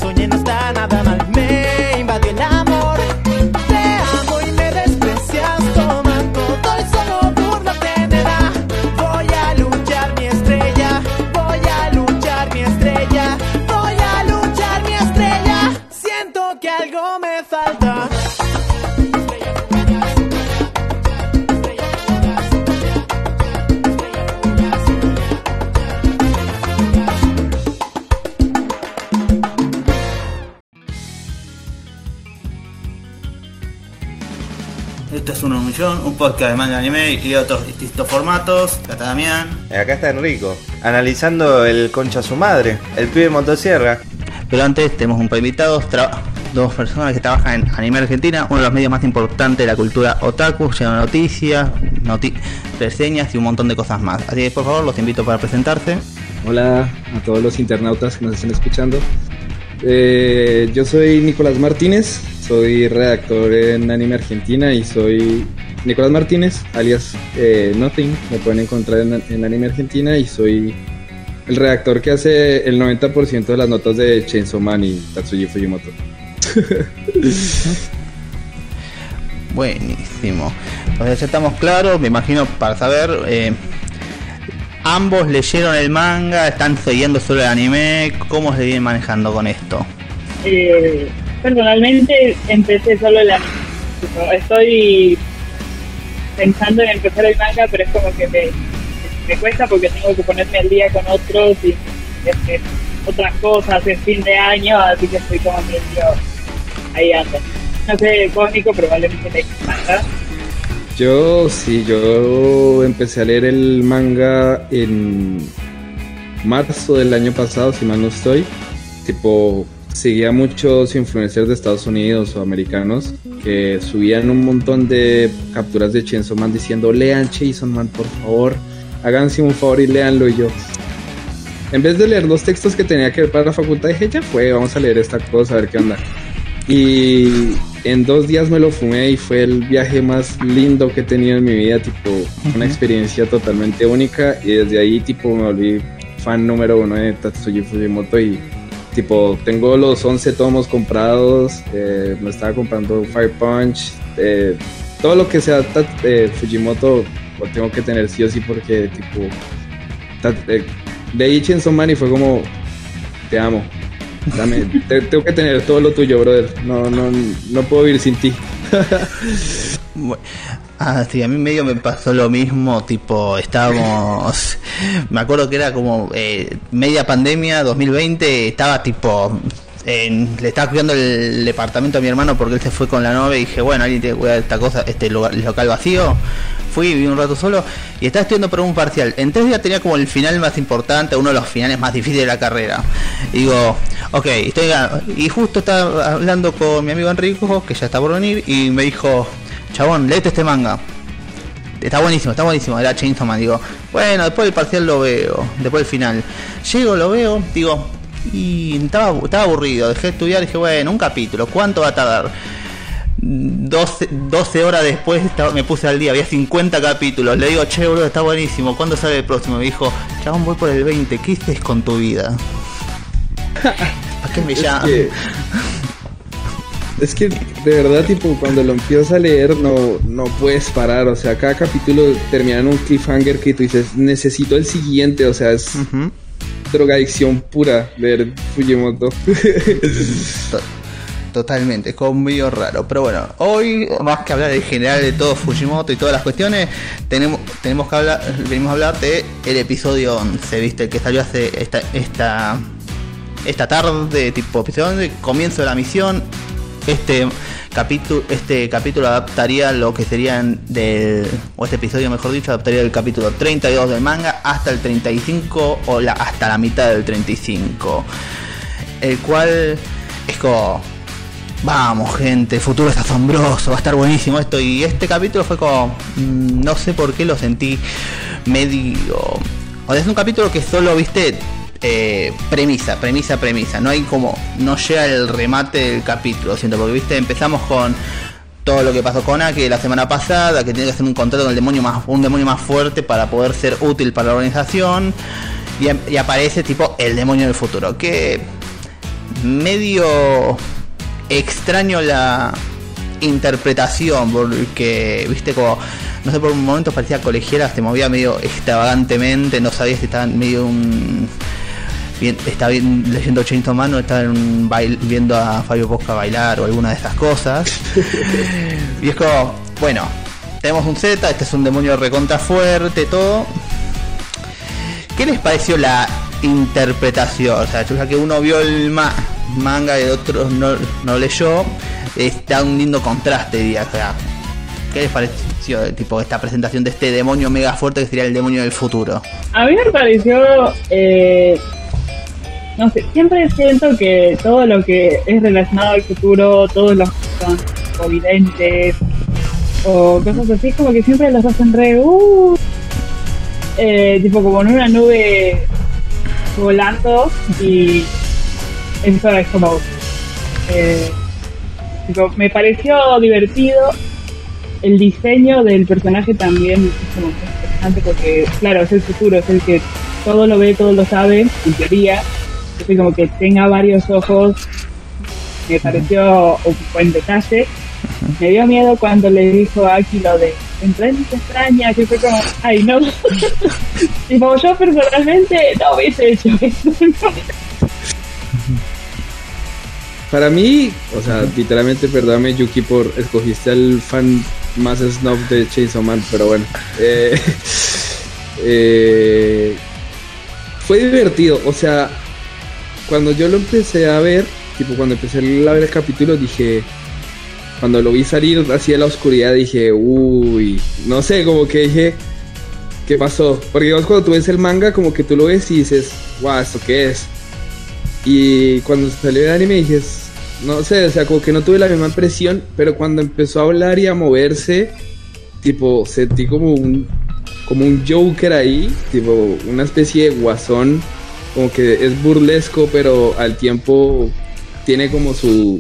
soñé no está nada mal. Me invadió el amor. Te amo y me desprecias. Toma todo y solo burlarte me da. Voy a luchar mi estrella. Voy a luchar mi estrella. Voy a luchar mi estrella. Siento que algo me falta. Esto es Uno en un Millón, un podcast de manga, anime y otros distintos formatos. Acá está Damián. Acá está Enrico, analizando el concha su madre, el pibe de motosierra. Pero antes tenemos un par de invitados, dos personas que trabajan en Anime Argentina, uno de los medios más importantes de la cultura otaku, lleno de noticias, reseñas y un montón de cosas más. Así que por favor los invito para presentarse. Hola a todos los internautas que nos están escuchando. Yo soy Nicolás Martínez, soy redactor en Anime Argentina y soy Nicolás Martínez, alias Nothing. Me pueden encontrar en Anime Argentina y soy el redactor que hace el 90% de las notas de Chainsaw Man y Tatsuji Fujimoto. Buenísimo. Pues ya estamos claros, me imagino, para saber... ambos leyeron el manga, están siguiendo solo el anime, ¿cómo se vienen manejando con esto? Personalmente empecé solo el anime. Estoy pensando en empezar el manga, pero es como que me cuesta porque tengo que ponerme al día con otros y otras cosas en fin de año, así que estoy como medio ahí ando. No sé, cómico, probablemente leí manga. Yo empecé a leer el manga en marzo del año pasado, si mal no estoy. Tipo, seguía muchos influencers de Estados Unidos o americanos que subían un montón de capturas de Chainsaw Man diciendo: lean Chainsaw Man, por favor, háganse un favor y leanlo. Y yo, en vez de leer los textos que tenía que ver para la facultad, dije, ya fue, vamos a leer esta cosa, a ver qué onda. Y en 2 días me lo fumé y fue el viaje más lindo que he tenido en mi vida, tipo, una experiencia totalmente única, y desde ahí, tipo, me volví fan número 1 de Tatsuji Fujimoto y, tipo, tengo los 11 tomos comprados, me estaba comprando Fire Punch, todo lo que sea Fujimoto lo tengo que tener sí o sí porque, tipo, leí Chainsaw Man y fue como, te amo. Tengo que tener todo lo tuyo, brother. No puedo vivir sin ti. Sí, a mí medio me pasó lo mismo. Tipo, estábamos... me acuerdo que era como media pandemia, 2020. Estaba tipo... le estaba cuidando el departamento a mi hermano porque él se fue con la novia y dije, bueno, alguien tiene que cuidar esta cosa, este local vacío. Fui, viví un rato solo y estaba estudiando para un parcial. En 3 días tenía como el final más importante, uno de los finales más difíciles de la carrera. Y digo, ok, y justo estaba hablando con mi amigo Enrico, que ya está por venir, y me dijo, chabón, léete este manga. Está buenísimo, era Chainsaw Man. Digo, bueno, después del parcial lo veo, después del final. Llego, lo veo, digo, y estaba aburrido, dejé de estudiar, dije, bueno, un capítulo, ¿cuánto va a tardar? 12 horas después me puse al día, había 50 capítulos. Le digo, che, bro, está buenísimo, ¿cuándo sale el próximo? Me dijo, chabón, voy por el 20, ¿qué haces con tu vida? ¿Para qué me llamas? Es que de verdad, tipo, cuando lo empiezas a leer no puedes parar. O sea, cada capítulo termina en un cliffhanger que tú dices, necesito el siguiente. O sea, es drogadicción pura leer Fujimoto. Totalmente, es como medio raro. Pero bueno, hoy, más que hablar en general de todo Fujimoto y todas las cuestiones, venimos a hablar de el episodio 11, ¿viste? El que salió hace esta tarde, tipo episodio 11, comienzo de la misión. Este capítulo adaptaría lo que serían este episodio, mejor dicho, adaptaría el capítulo 32 del manga hasta el 35 o hasta la mitad del 35, el cual es como, vamos gente, el futuro es asombroso, va a estar buenísimo esto. Y este capítulo fue como, no sé por qué lo sentí medio, o sea, es un capítulo que solo, viste, premisa, no hay como, no llega el remate del capítulo, siento, porque viste, empezamos con todo lo que pasó con Aki la semana pasada, que tiene que hacer un contrato con un demonio más fuerte para poder ser útil para la organización, y aparece tipo el demonio del futuro, que medio extraño la interpretación, porque viste como, no sé, por un momento parecía colegiala, se movía medio extravagantemente, no sabía si estaba en medio de un... estaba leyendo Chainsaw Man o estaba en un viendo a Fabio Posca bailar o alguna de estas cosas. Y es como, bueno, tenemos un Z, este es un demonio recontra fuerte, todo. ¿Qué les pareció la interpretación? O sea, ya que uno vio el manga y el otro no leyó, está un lindo contraste, diría. O sea, ¿qué les pareció tipo esta presentación de este demonio mega fuerte que sería el demonio del futuro? A mí me pareció, no sé, siempre siento que todo lo que es relacionado al futuro, todos los que son o videntes o cosas así, como que siempre los hacen tipo como en una nube volando, y eso es como tipo, me pareció divertido. El diseño del personaje también es como muy interesante porque, claro, es el futuro, es el que todo lo ve, todo lo sabe, en teoría. Así como que tenga varios ojos, me pareció un buen detalle. Me dio miedo cuando le dijo a Aki lo de "Entrañas extrañas", que fue como, ay no. Tipo, yo personalmente no hubiese hecho eso. Para mí, o sea, literalmente, perdóname Yuki por escogiste al fan más snob de Chainsaw Man, pero bueno. Fue divertido, o sea, cuando yo lo empecé a ver, tipo cuando empecé a ver el capítulo, dije, cuando lo vi salir así de la oscuridad, dije, uy, no sé, como que dije, ¿qué pasó? Porque vos cuando tú ves el manga, como que tú lo ves y dices, guau, ¿esto qué es? Y cuando salió el anime dije, no sé, o sea, como que no tuve la misma impresión, pero cuando empezó a hablar y a moverse, tipo, sentí como un Joker ahí, tipo, una especie de guasón, como que es burlesco, pero al tiempo tiene como su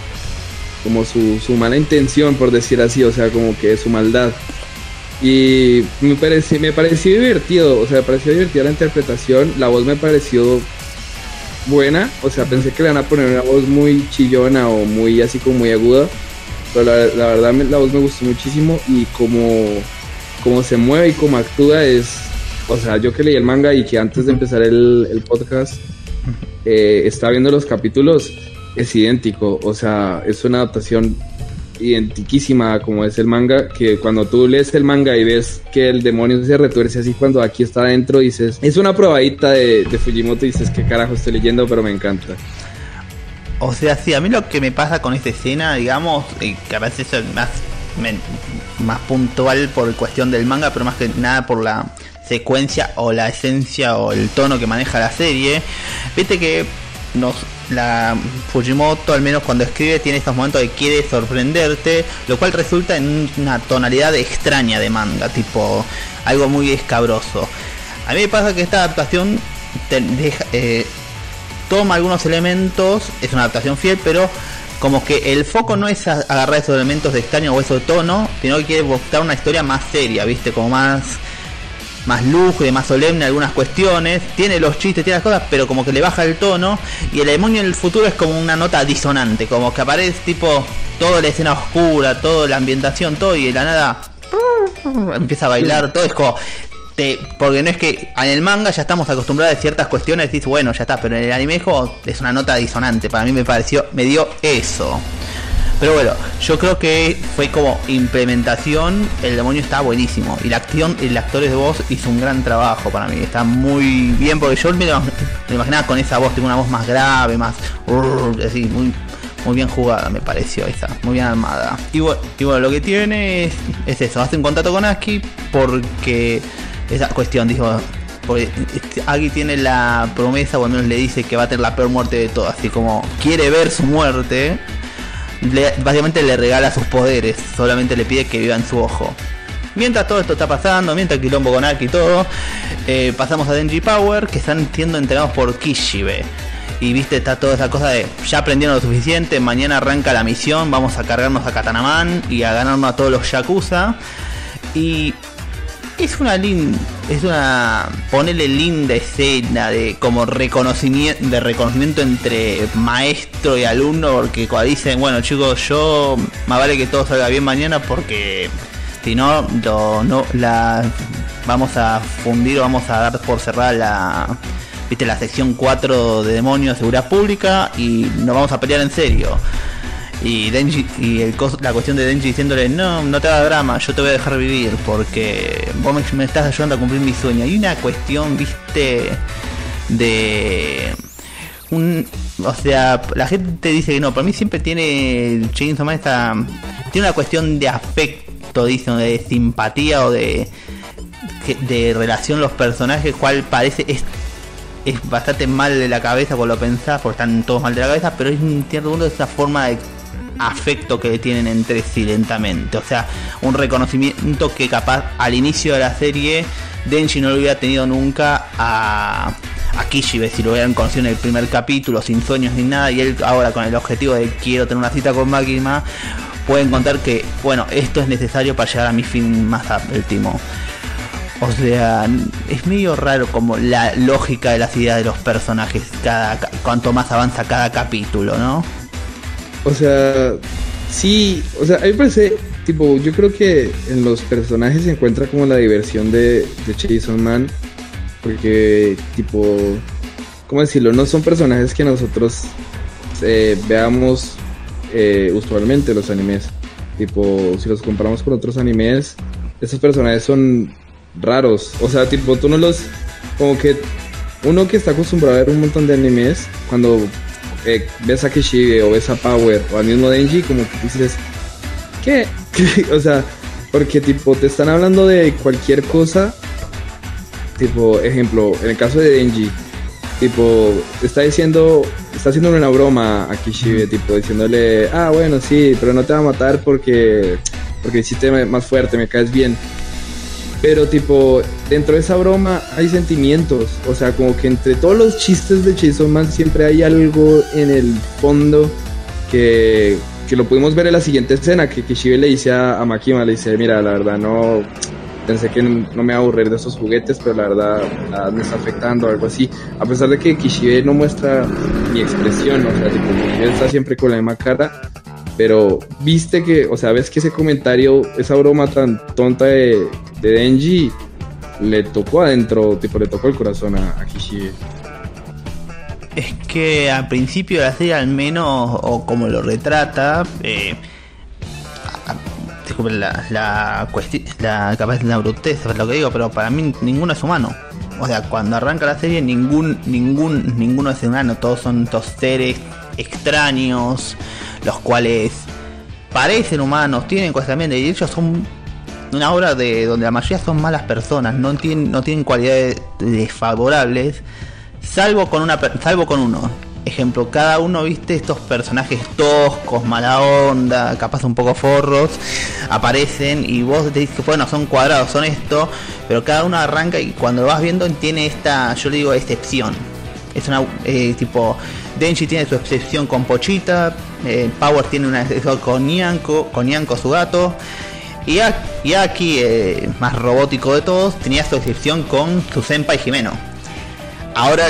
mala intención, por decir así, o sea, como que su maldad. Y me pareció divertido, o sea, me pareció divertida la interpretación, la voz me pareció buena, o sea, pensé que le van a poner una voz muy chillona o muy así como muy aguda, pero la verdad la voz me gustó muchísimo, y como se mueve y como actúa es, o sea, yo que leí el manga y que antes de empezar el podcast estaba viendo los capítulos, es idéntico, o sea, es una adaptación identiquísima como es el manga, que cuando tú lees el manga y ves que el demonio se retuerce así cuando aquí está adentro, dices, es una probadita de Fujimoto, y dices, qué carajo estoy leyendo, pero me encanta. O sea, sí, a mí lo que me pasa con esta escena, digamos, que a veces es más puntual por cuestión del manga, pero más que nada por la secuencia o la esencia o el tono que maneja la serie. Viste que la Fujimoto, al menos cuando escribe, tiene estos momentos de quiere sorprenderte, lo cual resulta en una tonalidad extraña de manga, tipo algo muy escabroso. A mí me pasa que esta adaptación toma algunos elementos, es una adaptación fiel, pero como que el foco no es agarrar esos elementos de extraño o esos tono, sino que quiere buscar una historia más seria, viste, como más lujo y más solemne algunas cuestiones, tiene los chistes, tiene las cosas, pero como que le baja el tono, y el demonio en el futuro es como una nota disonante, como que aparece tipo toda la escena oscura, toda la ambientación, todo, y de la nada empieza a bailar, todo es como porque no es que en el manga ya estamos acostumbrados a ciertas cuestiones, decís, bueno, ya está, pero en el anime es una nota disonante, para mí me dio eso. Pero bueno, yo creo que fue como implementación, el demonio está buenísimo. Y la acción, el actor de voz hizo un gran trabajo para mí. Está muy bien, porque yo me imaginaba con esa voz, tengo una voz más grave, más así, muy bien jugada me pareció esa, muy bien armada. Y bueno, lo que tiene es eso, hace un contacto con Aki porque esa cuestión, dijo, porque Aki tiene la promesa, o al menos le dice que va a tener la peor muerte de todas, así como quiere ver su muerte. Básicamente le regala sus poderes, solamente le pide que viva en su ojo. Mientras todo esto está pasando, mientras el quilombo con Aki y todo, pasamos a Denji Power, que están siendo entrenados por Kishibe. Y viste, está toda esa cosa de ya aprendieron lo suficiente, mañana arranca la misión, vamos a cargarnos a Katanaman y a ganarnos a todos los Yakuza. Y Es una ponerle linda escena de como reconocimiento entre maestro y alumno, porque cuando dicen, bueno chicos, yo más vale que todo salga bien mañana porque si no, vamos a fundir o vamos a dar por cerrada la sección 4 de demonios de seguridad pública y nos vamos a pelear en serio. Y Denji, la cuestión de Denji diciéndole, no te hagas drama, yo te voy a dejar vivir porque vos me estás ayudando a cumplir mi sueño. Hay una cuestión, viste, o sea, la gente dice que no, para mí siempre tiene el Chainsaw Man tiene una cuestión de afecto, dicen, de simpatía o de relación los personajes, cual parece es bastante mal de la cabeza cuando lo pensás, porque están todos mal de la cabeza, pero es un cierto punto de esa forma de afecto que tienen entre sí lentamente, o sea, un reconocimiento que capaz al inicio de la serie Denji no lo hubiera tenido nunca a Kishibe, si lo hubieran conocido en el primer capítulo sin sueños ni nada, y él ahora con el objetivo de quiero tener una cita con Makima, puede encontrar que bueno, esto es necesario para llegar a mi fin más último. O sea, es medio raro como la lógica de las ideas de los personajes cuanto más avanza cada capítulo, ¿no? O sea, sí, o sea, a mí me parece, tipo, yo creo que en los personajes se encuentra como la diversión de Chainsaw Man, porque, tipo, ¿cómo decirlo? No son personajes que nosotros veamos usualmente en los animes. Tipo, si los comparamos con otros animes, estos personajes son raros, o sea, tipo, tú no los, como que uno que está acostumbrado a ver un montón de animes, cuando ves a Kishibe o ves a Power o al mismo Denji, como que dices, ¿qué? O sea, porque tipo te están hablando de cualquier cosa, tipo, ejemplo, en el caso de Denji, tipo, está haciendo una broma a Kishibe, tipo, diciéndole, bueno, sí, pero no te va a matar porque hiciste más fuerte, me caes bien. Pero tipo, dentro de esa broma hay sentimientos, o sea, como que entre todos los chistes de Chainsaw Man siempre hay algo en el fondo que lo pudimos ver en la siguiente escena, que Kishibe le dice a Makima, le dice, mira, la verdad no, pensé que no me iba a aburrir de esos juguetes, pero la verdad me está afectando o algo así, a pesar de que Kishibe no muestra ni expresión, o sea, tipo, él está siempre con la misma cara. Pero viste que, o sea, ves que ese comentario, esa broma tan tonta de Denji, le tocó adentro, tipo, le tocó el corazón a Kishibe. Es que al principio de la serie, al menos, o como lo retrata, disculpen la capaz de una brutez, es lo que digo, pero para mí ninguno es humano. O sea, cuando arranca la serie, ninguno es humano, todos son estos seres extraños, los cuales parecen humanos, tienen cosas también, de hecho son una obra donde la mayoría son malas personas, no tienen cualidades desfavorables, salvo con uno. Ejemplo, cada uno, viste, estos personajes toscos, mala onda, capaz un poco forros, aparecen y vos te dices que bueno, son cuadrados, son esto, pero cada uno arranca y cuando lo vas viendo tiene esta, yo le digo, excepción. Es una tipo, Denji tiene su excepción con Pochita, Power tiene una excepción con Nyanko su gato, y Aki, más robótico de todos, tenía su excepción con su senpai Jimeno. Ahora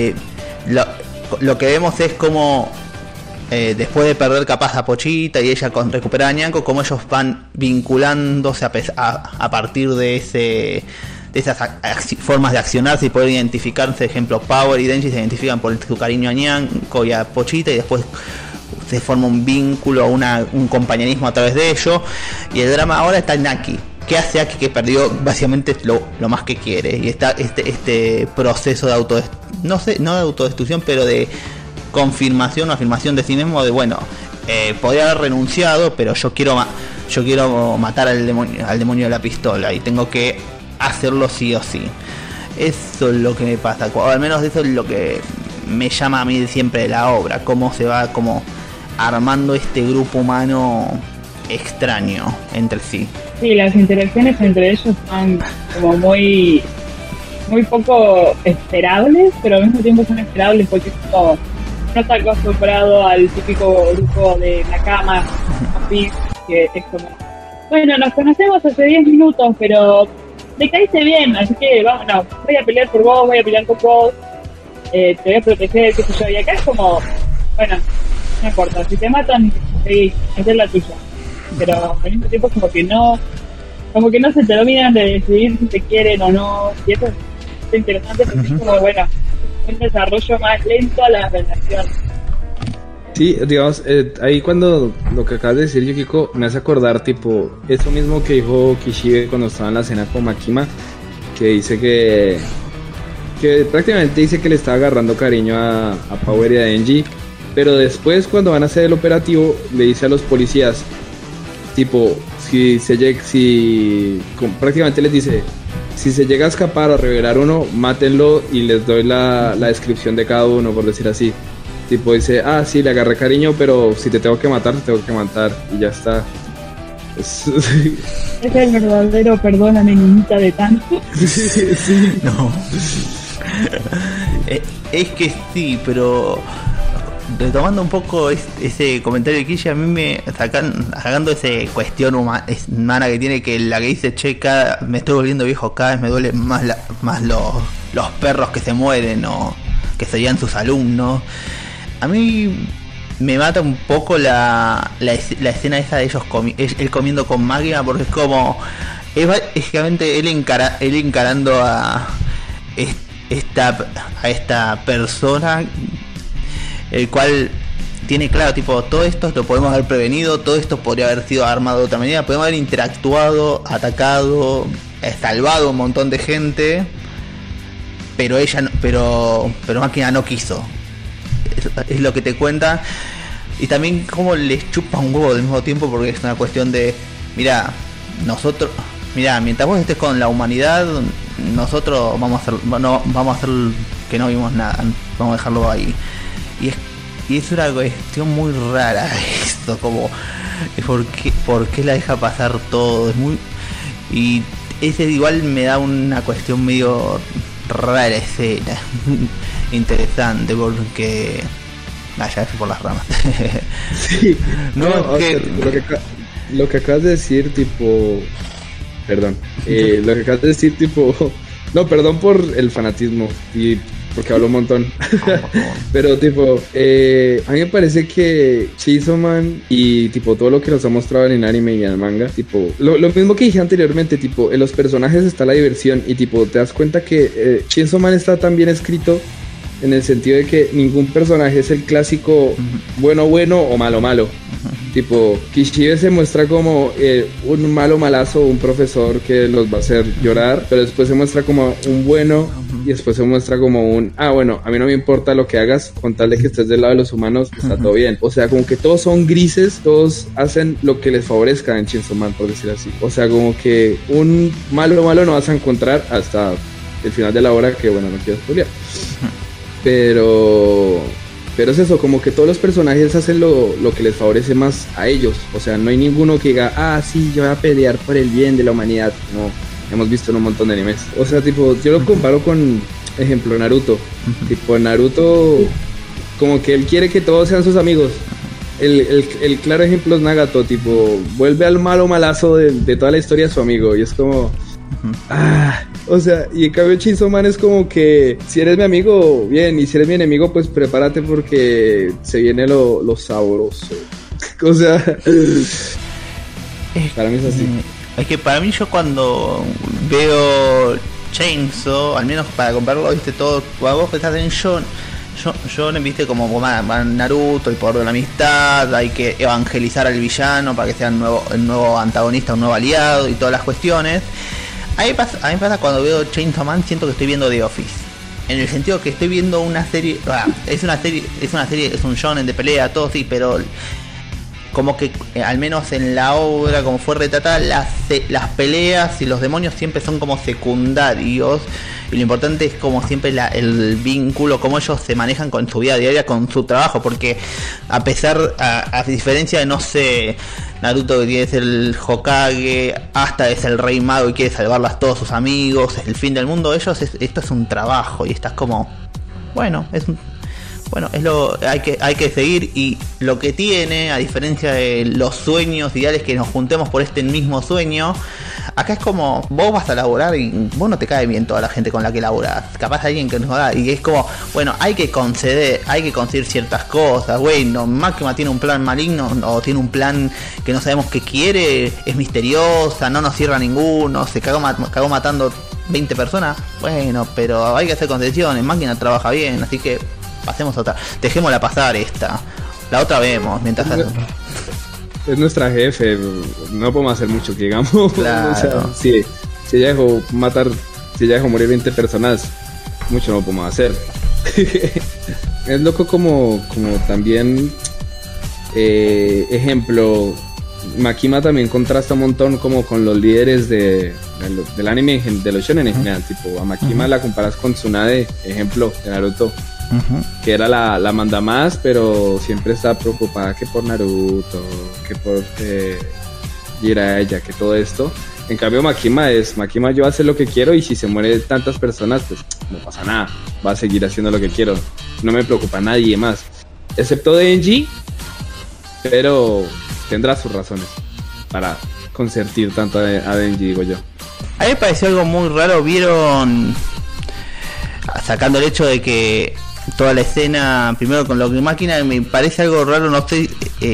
lo que vemos es como después de perder capaz a Pochita y ella recuperar a Nyanko, como ellos van vinculándose a partir de esas formas de accionarse y poder identificarse. Ejemplo, Power y Denji se identifican por su cariño a Nyanko y a Pochita, y después se forma un vínculo, un compañerismo a través de ello. Y el drama ahora está en Aki. ¿Qué hace Aki? Que perdió básicamente lo más que quiere, y está este proceso de no de autodestrucción, pero de confirmación o afirmación de sí mismo, de bueno, podría haber renunciado, pero yo quiero matar al demonio de la pistola y tengo que hacerlo sí o sí. Eso es lo que me pasa, o al menos eso es lo que me llama a mí siempre de la obra, cómo se va como armando este grupo humano extraño entre sí. Sí, las interacciones entre ellos son como muy poco esperables, pero al mismo tiempo son esperables porque es como, no está acostumbrado al típico grupo de Nakama, así, que es como, bueno, nos conocemos hace 10 minutos, pero me caíste bien, así que vamos, no, voy a pelear por vos, voy a pelear por vos, te voy a proteger, qué sé yo. Y acá es como, bueno, no importa, si te matan, sí, esa es la tuya. Pero al mismo tiempo como que no se terminan de decidir si te quieren o no. Y eso es interesante porque es como, bueno, un desarrollo más lento a la relación. Sí, digamos, ahí cuando lo que acabas de decir, Yukiko, me hace acordar, tipo, eso mismo que dijo Kishibe cuando estaba en la cena con Makima, que dice que prácticamente dice que le está agarrando cariño a Power y a Denji, pero después cuando van a hacer el operativo, le dice a los policías, tipo, prácticamente les dice, si se llega a escapar o a revelar uno, mátenlo y les doy la descripción de cada uno, por decir así. Tipo dice, sí, le agarré cariño, pero si te tengo que matar, te tengo que matar. Y ya está. Es el verdadero perdóname, niñita de tanto. Sí. No. Es que sí, pero retomando un poco ese comentario de Kishi, a mí me sacando esa cuestión humana que tiene, que la que dice, che, me estoy volviendo viejo, cada vez me duelen más los perros que se mueren o que serían sus alumnos. A mí me mata un poco la escena esa de ellos él comiendo con máquina, porque es como, es básicamente él encarando a esta persona, el cual tiene claro, tipo, todo esto lo podemos haber prevenido, todo esto podría haber sido armado de otra manera, podemos haber interactuado, atacado, salvado un montón de gente, pero máquina no quiso. Es lo que te cuenta. Y también como les chupa un huevo al mismo tiempo, porque es una cuestión de, mira, mientras vos estés con la humanidad, nosotros vamos a hacer que no vimos nada, vamos a dejarlo ahí. Y es una cuestión muy rara esto, como ¿por qué la deja pasar todo? Es muy, y ese igual me da una cuestión medio rara la escena. Interesante, porque ya fui por las ramas. Sí, lo que acabas de decir, tipo, perdón, lo que acabas de decir, tipo, no, perdón por el fanatismo y porque hablo un montón. Pero tipo, a mí me parece que Chainsaw Man y tipo todo lo que nos ha mostrado en el anime y en el manga, tipo, lo mismo que dije anteriormente, tipo, en los personajes está la diversión y tipo, te das cuenta que Chainsaw Man está tan bien escrito en el sentido de que ningún personaje es el clásico bueno o malo. Tipo, Kishibe se muestra como un malazo, un profesor que los va a hacer llorar, pero después se muestra como un bueno y después se muestra como un, bueno, a mí no me importa lo que hagas, con tal de que estés del lado de los humanos, está todo bien. O sea, como que todos son grises, todos hacen lo que les favorezca en Chainsaw Man, por decir así. O sea, como que un malo no vas a encontrar hasta el final de la obra, que bueno, no quiero spoilear. Pero es eso, como que todos los personajes hacen lo que les favorece más a ellos. O sea, no hay ninguno que diga, sí, yo voy a pelear por el bien de la humanidad. No, hemos visto en un montón de animes. O sea, tipo, yo lo comparo con, ejemplo, Naruto. Tipo, Naruto, como que él quiere que todos sean sus amigos. El claro ejemplo es Nagato, tipo, vuelve al malazo de toda la historia a su amigo. Y es como... o sea, y en cambio Chainsaw Man es como que si eres mi amigo, bien, y si eres mi enemigo, pues prepárate porque se viene lo sabroso. O sea, para mí es así. Es que para mí, yo cuando veo Chainsaw, al menos para comprarlo, viste, todo, vos que estás en Shonen, viste, como Naruto, el poder de la amistad, hay que evangelizar al villano para que sea el nuevo antagonista, un nuevo aliado y todas las cuestiones. A mí me pasa cuando veo Chainsaw Man, siento que estoy viendo The Office. En el sentido que estoy viendo una serie, es un shonen de pelea, todo sí, pero como que al menos en la obra, como fue retratada, las peleas y los demonios siempre son como secundarios. Y lo importante es como siempre el vínculo, cómo ellos se manejan con su vida diaria, con su trabajo. Porque a diferencia de, no sé, Naruto, que quiere ser el Hokage, hasta es el rey mago y quiere salvarlas a todos sus amigos, es el fin del mundo, esto es un trabajo. Y estás como, hay que seguir. Y lo que tiene, a diferencia de los sueños ideales, que nos juntemos por este mismo sueño, Acá es como, vos vas a laburar y vos no te cae bien toda la gente con la que laburás. Capaz alguien que nos da, y es como, bueno, hay que conceder ciertas cosas. Bueno, Máquina tiene un plan maligno o tiene un plan que no sabemos qué quiere, es misteriosa, no nos cierra ninguno, se cagó matando 20 personas. Bueno, pero hay que hacer concesiones, Máquina trabaja bien, así que pasemos a otra. Dejémosla pasar esta. La otra vemos, mientras... Es nuestra jefe, no podemos hacer mucho que digamos. Claro. O sea, si ella dejó morir 20 personas, mucho no podemos hacer. Es loco como también, ejemplo, Makima también contrasta un montón como con los líderes del anime, de los shonen en general. Tipo, a Makima la comparas con Tsunade, ejemplo, de Naruto. Que era la mandamás, pero siempre estaba preocupada que por Naruto, que por Jiraiya, que todo esto. En cambio Makima yo hacer lo que quiero, y si se mueren tantas personas, pues no pasa nada, va a seguir haciendo lo que quiero, no me preocupa nadie más, excepto Denji, pero tendrá sus razones para consentir tanto a Denji, digo yo. A mí me pareció algo muy raro, vieron, sacando el hecho de que toda la escena, primero con lo que Máquina, me parece algo raro, no sé,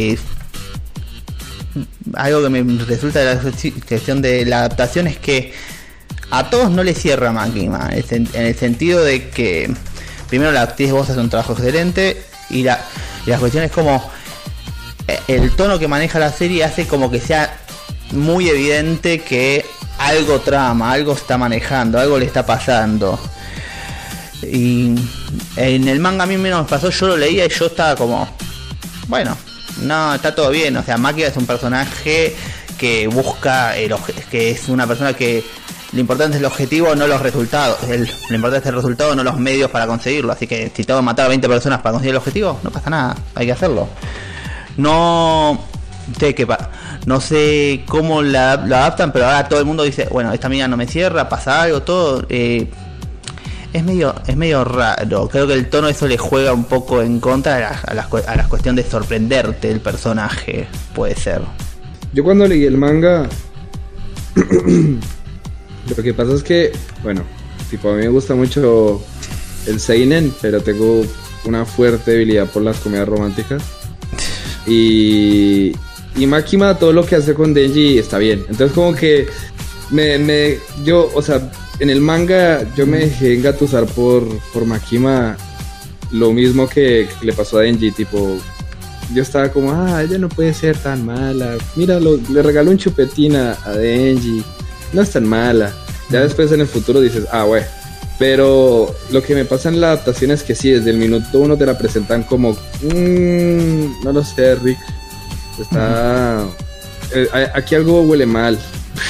algo que me resulta de la cuestión de la adaptación es que a todos no le cierra Máquina, en el sentido de que primero la actriz de voz hace un trabajo excelente, y la cuestión es como el tono que maneja la serie hace como que sea muy evidente que algo trama, algo está manejando, algo le está pasando. Y en el manga a mí menos me pasó, yo lo leía y yo estaba como, bueno, no, está todo bien. O sea, Máquina es un personaje que busca que es una persona que lo importante es el objetivo, no los resultados. Lo importante es el resultado, no los medios para conseguirlo. Así que si tengo que matar a 20 personas para conseguir el objetivo, no pasa nada, hay que hacerlo. No sé cómo lo adaptan, pero ahora todo el mundo dice, bueno, esta mina no me cierra, pasa algo, todo. Es medio raro. Creo que el tono eso le juega un poco en contra a la cuestión de sorprenderte el personaje, puede ser. Yo cuando leí el manga, lo que pasa es que, bueno, tipo a mí me gusta mucho el seinen, pero tengo una fuerte debilidad por las comedias románticas. Y Máquina, todo lo que hace con Denji está bien. Entonces como que yo, o sea, en el manga yo me dejé engatusar por Máquina, lo mismo que le pasó a Denji, tipo, yo estaba como, ella no puede ser tan mala, mira, le regaló un chupetín a Denji, no es tan mala. Ya después en el futuro dices, bueno, pero lo que me pasa en la adaptación es que sí, desde el minuto 1 te la presentan como, no lo sé, Rick, está, aquí algo huele mal.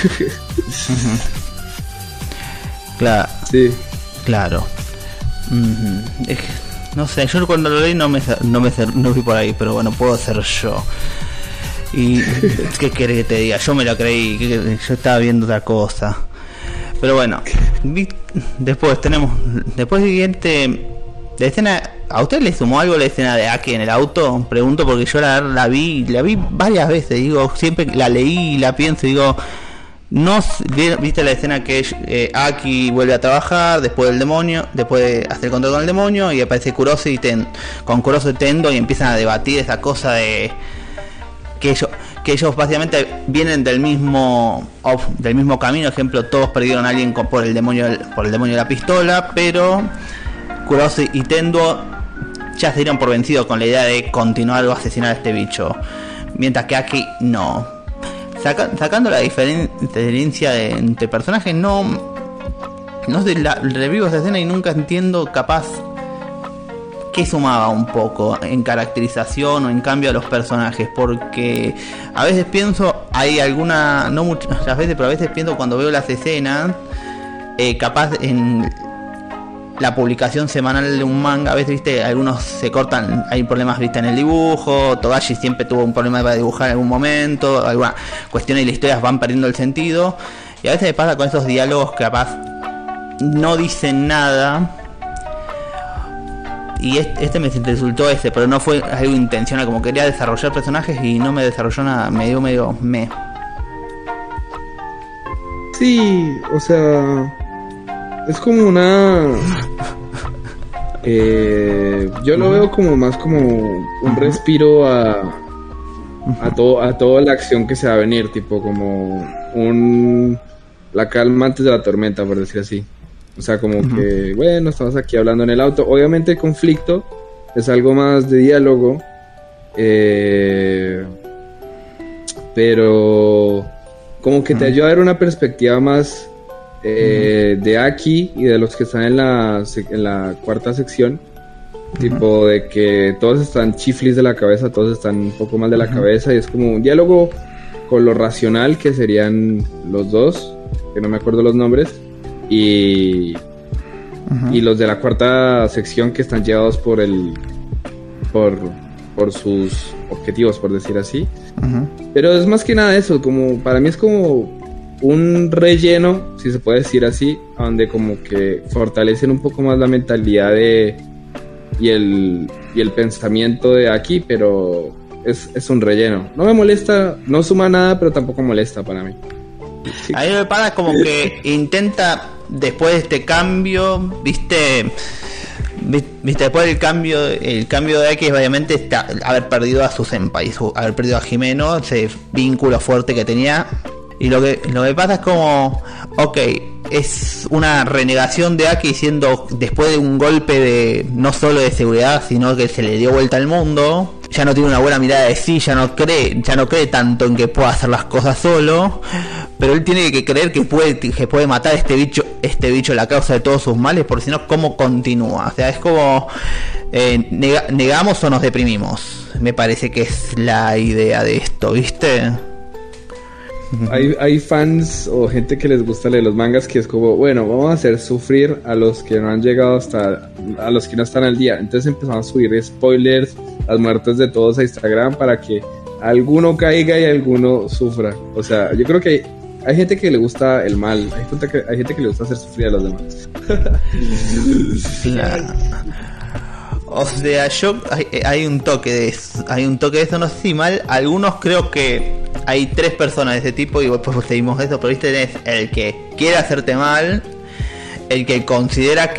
Claro. Sí. Claro. Es que, no sé, yo cuando lo leí no fui por ahí, pero bueno, puedo ser yo. Y ¿qué querés que te diga? Yo me lo creí, yo estaba viendo otra cosa. Pero bueno, después siguiente la escena. ¿A usted le sumó algo la escena de Aki en el auto? Pregunto porque yo la vi varias veces, digo, siempre la leí y la pienso y digo, no, viste la escena que Aki vuelve a trabajar después del demonio, después de hacer el control con el demonio, y aparece Kurose con Kurose y Tendo, y empiezan a debatir esa cosa de que ellos básicamente vienen del mismo camino. Ejemplo, todos perdieron a alguien por el demonio de la pistola, pero Kurose y Tendo ya se dieron por vencidos con la idea de continuar o asesinar a este bicho, mientras que Aki no. Sacando la diferencia entre personajes, no sé, revivo esa escena y nunca entiendo capaz qué sumaba un poco en caracterización o en cambio a los personajes, porque a veces pienso, hay alguna, no muchas veces, pero a veces pienso cuando veo las escenas, capaz en la publicación semanal de un manga, a veces, viste, algunos se cortan, hay problemas, viste, en el dibujo. Togashi siempre tuvo un problema para dibujar en algún momento, alguna cuestión y las historias van perdiendo el sentido, y a veces me pasa con esos diálogos que capaz no dicen nada, y este me resultó pero no fue algo intencional, como quería desarrollar personajes y no me desarrolló nada, me dio medio Sí, o sea, es como una... yo lo veo como más como un respiro a toda la acción que se va a venir, tipo como la calma antes de la tormenta, por decir así. O sea, como que, bueno, estamos aquí hablando en el auto. Obviamente el conflicto es algo más de diálogo, pero como que te ayuda a ver una perspectiva más de Aki y de los que están en la cuarta sección. Tipo de que todos están chiflis de la cabeza, todos están un poco mal de la cabeza, y es como un diálogo con lo racional, que serían los dos, que no me acuerdo los nombres, y los de la cuarta sección, que están llevados por sus objetivos, por decir así. Pero es más que nada eso, como para mí es como un relleno, si se puede decir así, donde como que fortalecen un poco más la mentalidad y el pensamiento de aquí, pero es un relleno. No me molesta, no suma nada, pero tampoco molesta para mí. Sí. A mí me pasa como que intenta, después de este cambio, viste, después del cambio de X, obviamente está haber perdido a su senpai, haber perdido a Jimeno, ese vínculo fuerte que tenía. Y lo que pasa es como, ok, es una renegación de Aki diciendo, después de un golpe no solo de seguridad, sino que se le dio vuelta al mundo, ya no tiene una buena mirada de sí, ya no cree tanto en que pueda hacer las cosas solo, pero él tiene que creer que puede matar a este bicho la causa de todos sus males, porque si no, ¿cómo continúa? O sea, es como negamos o nos deprimimos. Me parece que es la idea de esto, ¿viste? Hay fans o gente que les gusta leer los mangas que es como, bueno, vamos a hacer sufrir a los que no han llegado a los que no están al día. Entonces empezamos a subir spoilers, las muertes de todos a Instagram para que alguno caiga y alguno sufra. O sea, yo creo que hay gente que le gusta el mal, hay gente que le gusta hacer sufrir a los demás. Claro. O sea, hay un toque de eso, no sé si mal. Algunos creo que hay 3 personas de ese tipo y después seguimos eso, pero viste, tenés el que quiere hacerte mal, el que considera,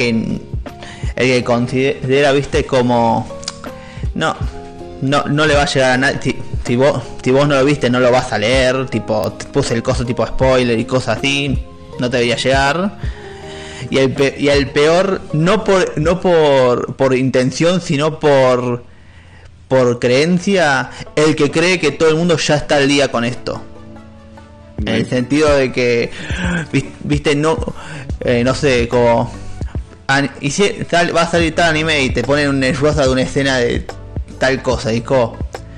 viste, como no le va a llegar a nadie. Si vos no lo viste, no lo vas a leer, tipo, puse el coso tipo spoiler y cosas así, no te debería llegar. Y el peor, no por intención, sino por creencia, el que cree que todo el mundo ya está al día con esto. En el sentido de que, viste, no sé, como... Y si va a salir tal anime y te ponen un rosa de una escena de tal cosa, y como...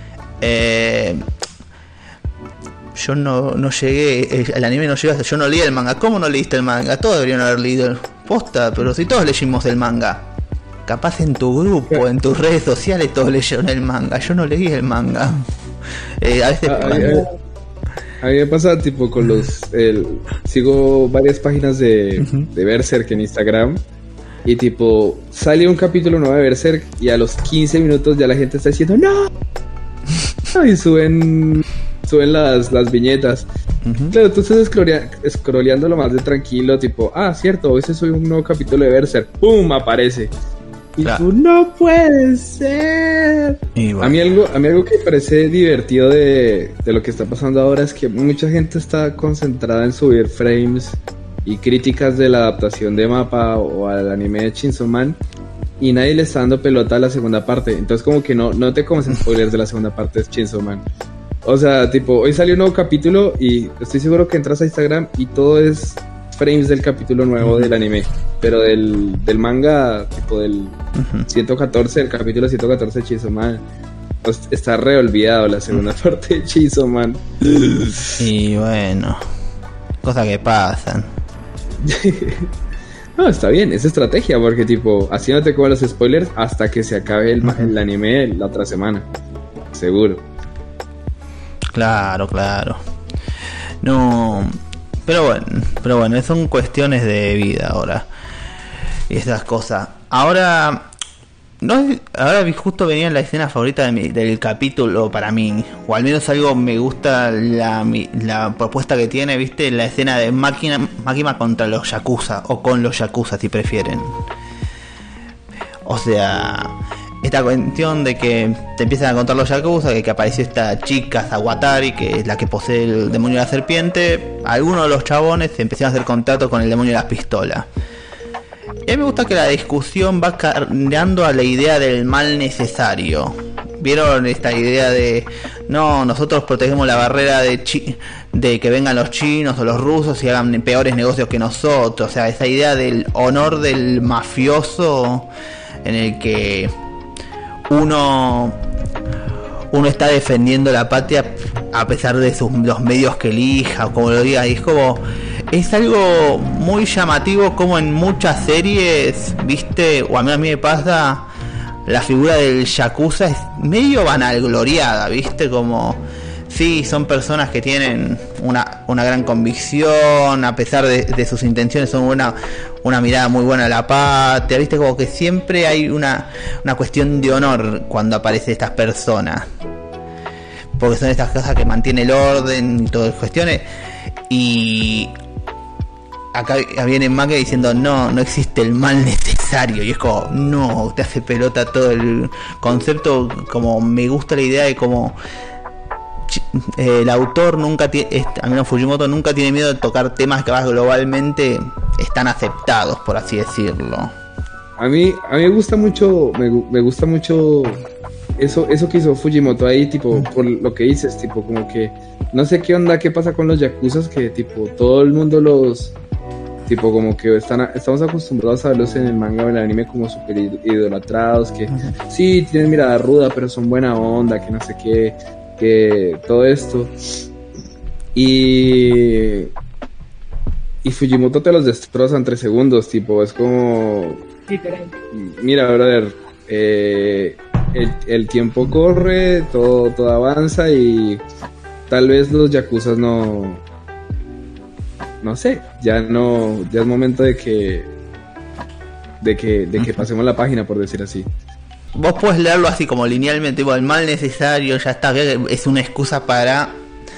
yo no llegué, el anime no llegó, yo no leí el manga. ¿Cómo no leíste el manga? Todos deberían haber leído el posta, pero si todos leímos el manga. Capaz en tu grupo, en tus redes sociales todos leyeron el manga. Yo no leí el manga. A veces a mí me pasa tipo con sigo varias páginas de Berserk en Instagram. Y tipo, sale un capítulo nuevo de Berserk y a los 15 minutos ya la gente está diciendo ¡no! Y suben las viñetas. Claro, tú estás scrolleando lo más de tranquilo, tipo, cierto, hoy se sube un nuevo capítulo de Berserk, ¡pum! Aparece. Y tú, ¡no puede ser! Bueno. A mí algo que me parece divertido de lo que está pasando ahora es que mucha gente está concentrada en subir frames y críticas de la adaptación de Mapa o al anime de Chainsaw Man, y nadie le está dando pelota a la segunda parte. Entonces como que no te comes spoilers de la segunda parte de Chainsaw Man. O sea, tipo, hoy salió un nuevo capítulo y estoy seguro que entras a Instagram y todo es frames del capítulo nuevo del anime, pero del manga, tipo del 114, el capítulo 114 de Chainsaw Man. Pues está reolvidado la segunda parte de Chainsaw Man. Y bueno, cosas que pasan. No, está bien, es estrategia, porque tipo, así no te comen los spoilers hasta que se acabe el anime la otra semana. Seguro. Claro. No, pero bueno, son cuestiones de vida ahora. Y esas cosas. Ahora, No, ahora justo venía en la escena favorita del capítulo para mí, o al menos algo me gusta la propuesta que tiene, viste, la escena de Máquina contra los Yakuza, o con los Yakuza si prefieren. O sea, esta cuestión de que te empiezan a contar los Yakuza, que apareció esta chica Sawatari, que es la que posee el demonio de la serpiente. Algunos de los chabones se empezaron a hacer contacto con el demonio de las pistolas. Y a mí me gusta que la discusión va cambiando a la idea del mal necesario. ¿Vieron esta idea de no, nosotros protegemos la barrera de que vengan los chinos o los rusos y hagan peores negocios que nosotros? O sea, esa idea del honor del mafioso en el que uno está defendiendo la patria a pesar de los medios que elija o como lo diga. Y es algo muy llamativo, como en muchas series, viste, o a mí me pasa, la figura del yakuza es medio vanagloriada, viste, como sí, son personas que tienen una gran convicción, a pesar de sus intenciones, son una mirada muy buena a la patria, viste, como que siempre hay una cuestión de honor cuando aparecen estas personas, porque son estas cosas que mantienen el orden y todas las cuestiones. Y acá viene Maka diciendo no existe el mal necesario, y es como no, te hace pelota todo el concepto. Como me gusta la idea de como el autor nunca tiene, al menos Fujimoto nunca tiene miedo de tocar temas que globalmente están aceptados, por así decirlo. A mí me gusta mucho, me gusta mucho eso que hizo Fujimoto ahí, tipo, por lo que dices, tipo, como que no sé qué onda, qué pasa con los yakuzas, que tipo todo el mundo los, tipo, como que estamos acostumbrados a verlos en el manga o en el anime como super idolatrados, que sí, tienen mirada ruda, pero son buena onda, que no sé qué, que todo esto. Y Fujimoto te los destroza en 3 segundos, tipo, es como... Mira, brother, el tiempo corre, todo avanza y tal vez los yakuzas no sé, ya es momento de que pasemos la página, por decir así. Vos podés leerlo así como linealmente, tipo, el mal necesario ya está, es una excusa para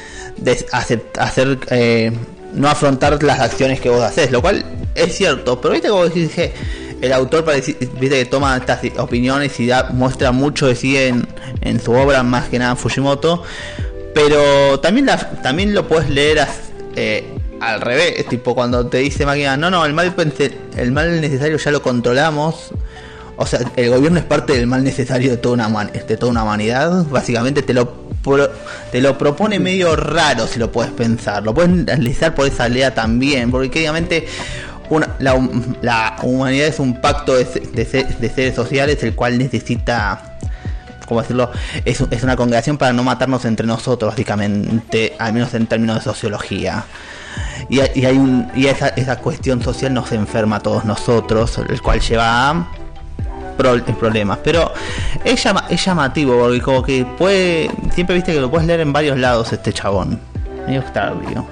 hacer no afrontar las acciones que vos haces, lo cual es cierto, pero viste como dije, el autor viste que toma estas opiniones y muestra mucho de sí en su obra, más que nada Fujimoto, pero también lo puedes leer al revés, tipo cuando te dice Máquina, no, el mal necesario ya lo controlamos. O sea, el gobierno es parte del mal necesario de toda una humanidad. Básicamente te lo propone medio raro, si lo puedes pensar. Lo puedes analizar por esa idea también, porque obviamente la humanidad es un pacto de seres sociales, el cual necesita, ¿cómo decirlo? Es una congregación para no matarnos entre nosotros, básicamente, al menos en términos de sociología. Y esa cuestión social nos enferma a todos nosotros, el cual lleva a problemas. Pero es llamativo, porque como que siempre viste que lo puedes leer en varios lados este chabón. Medio extraordinario.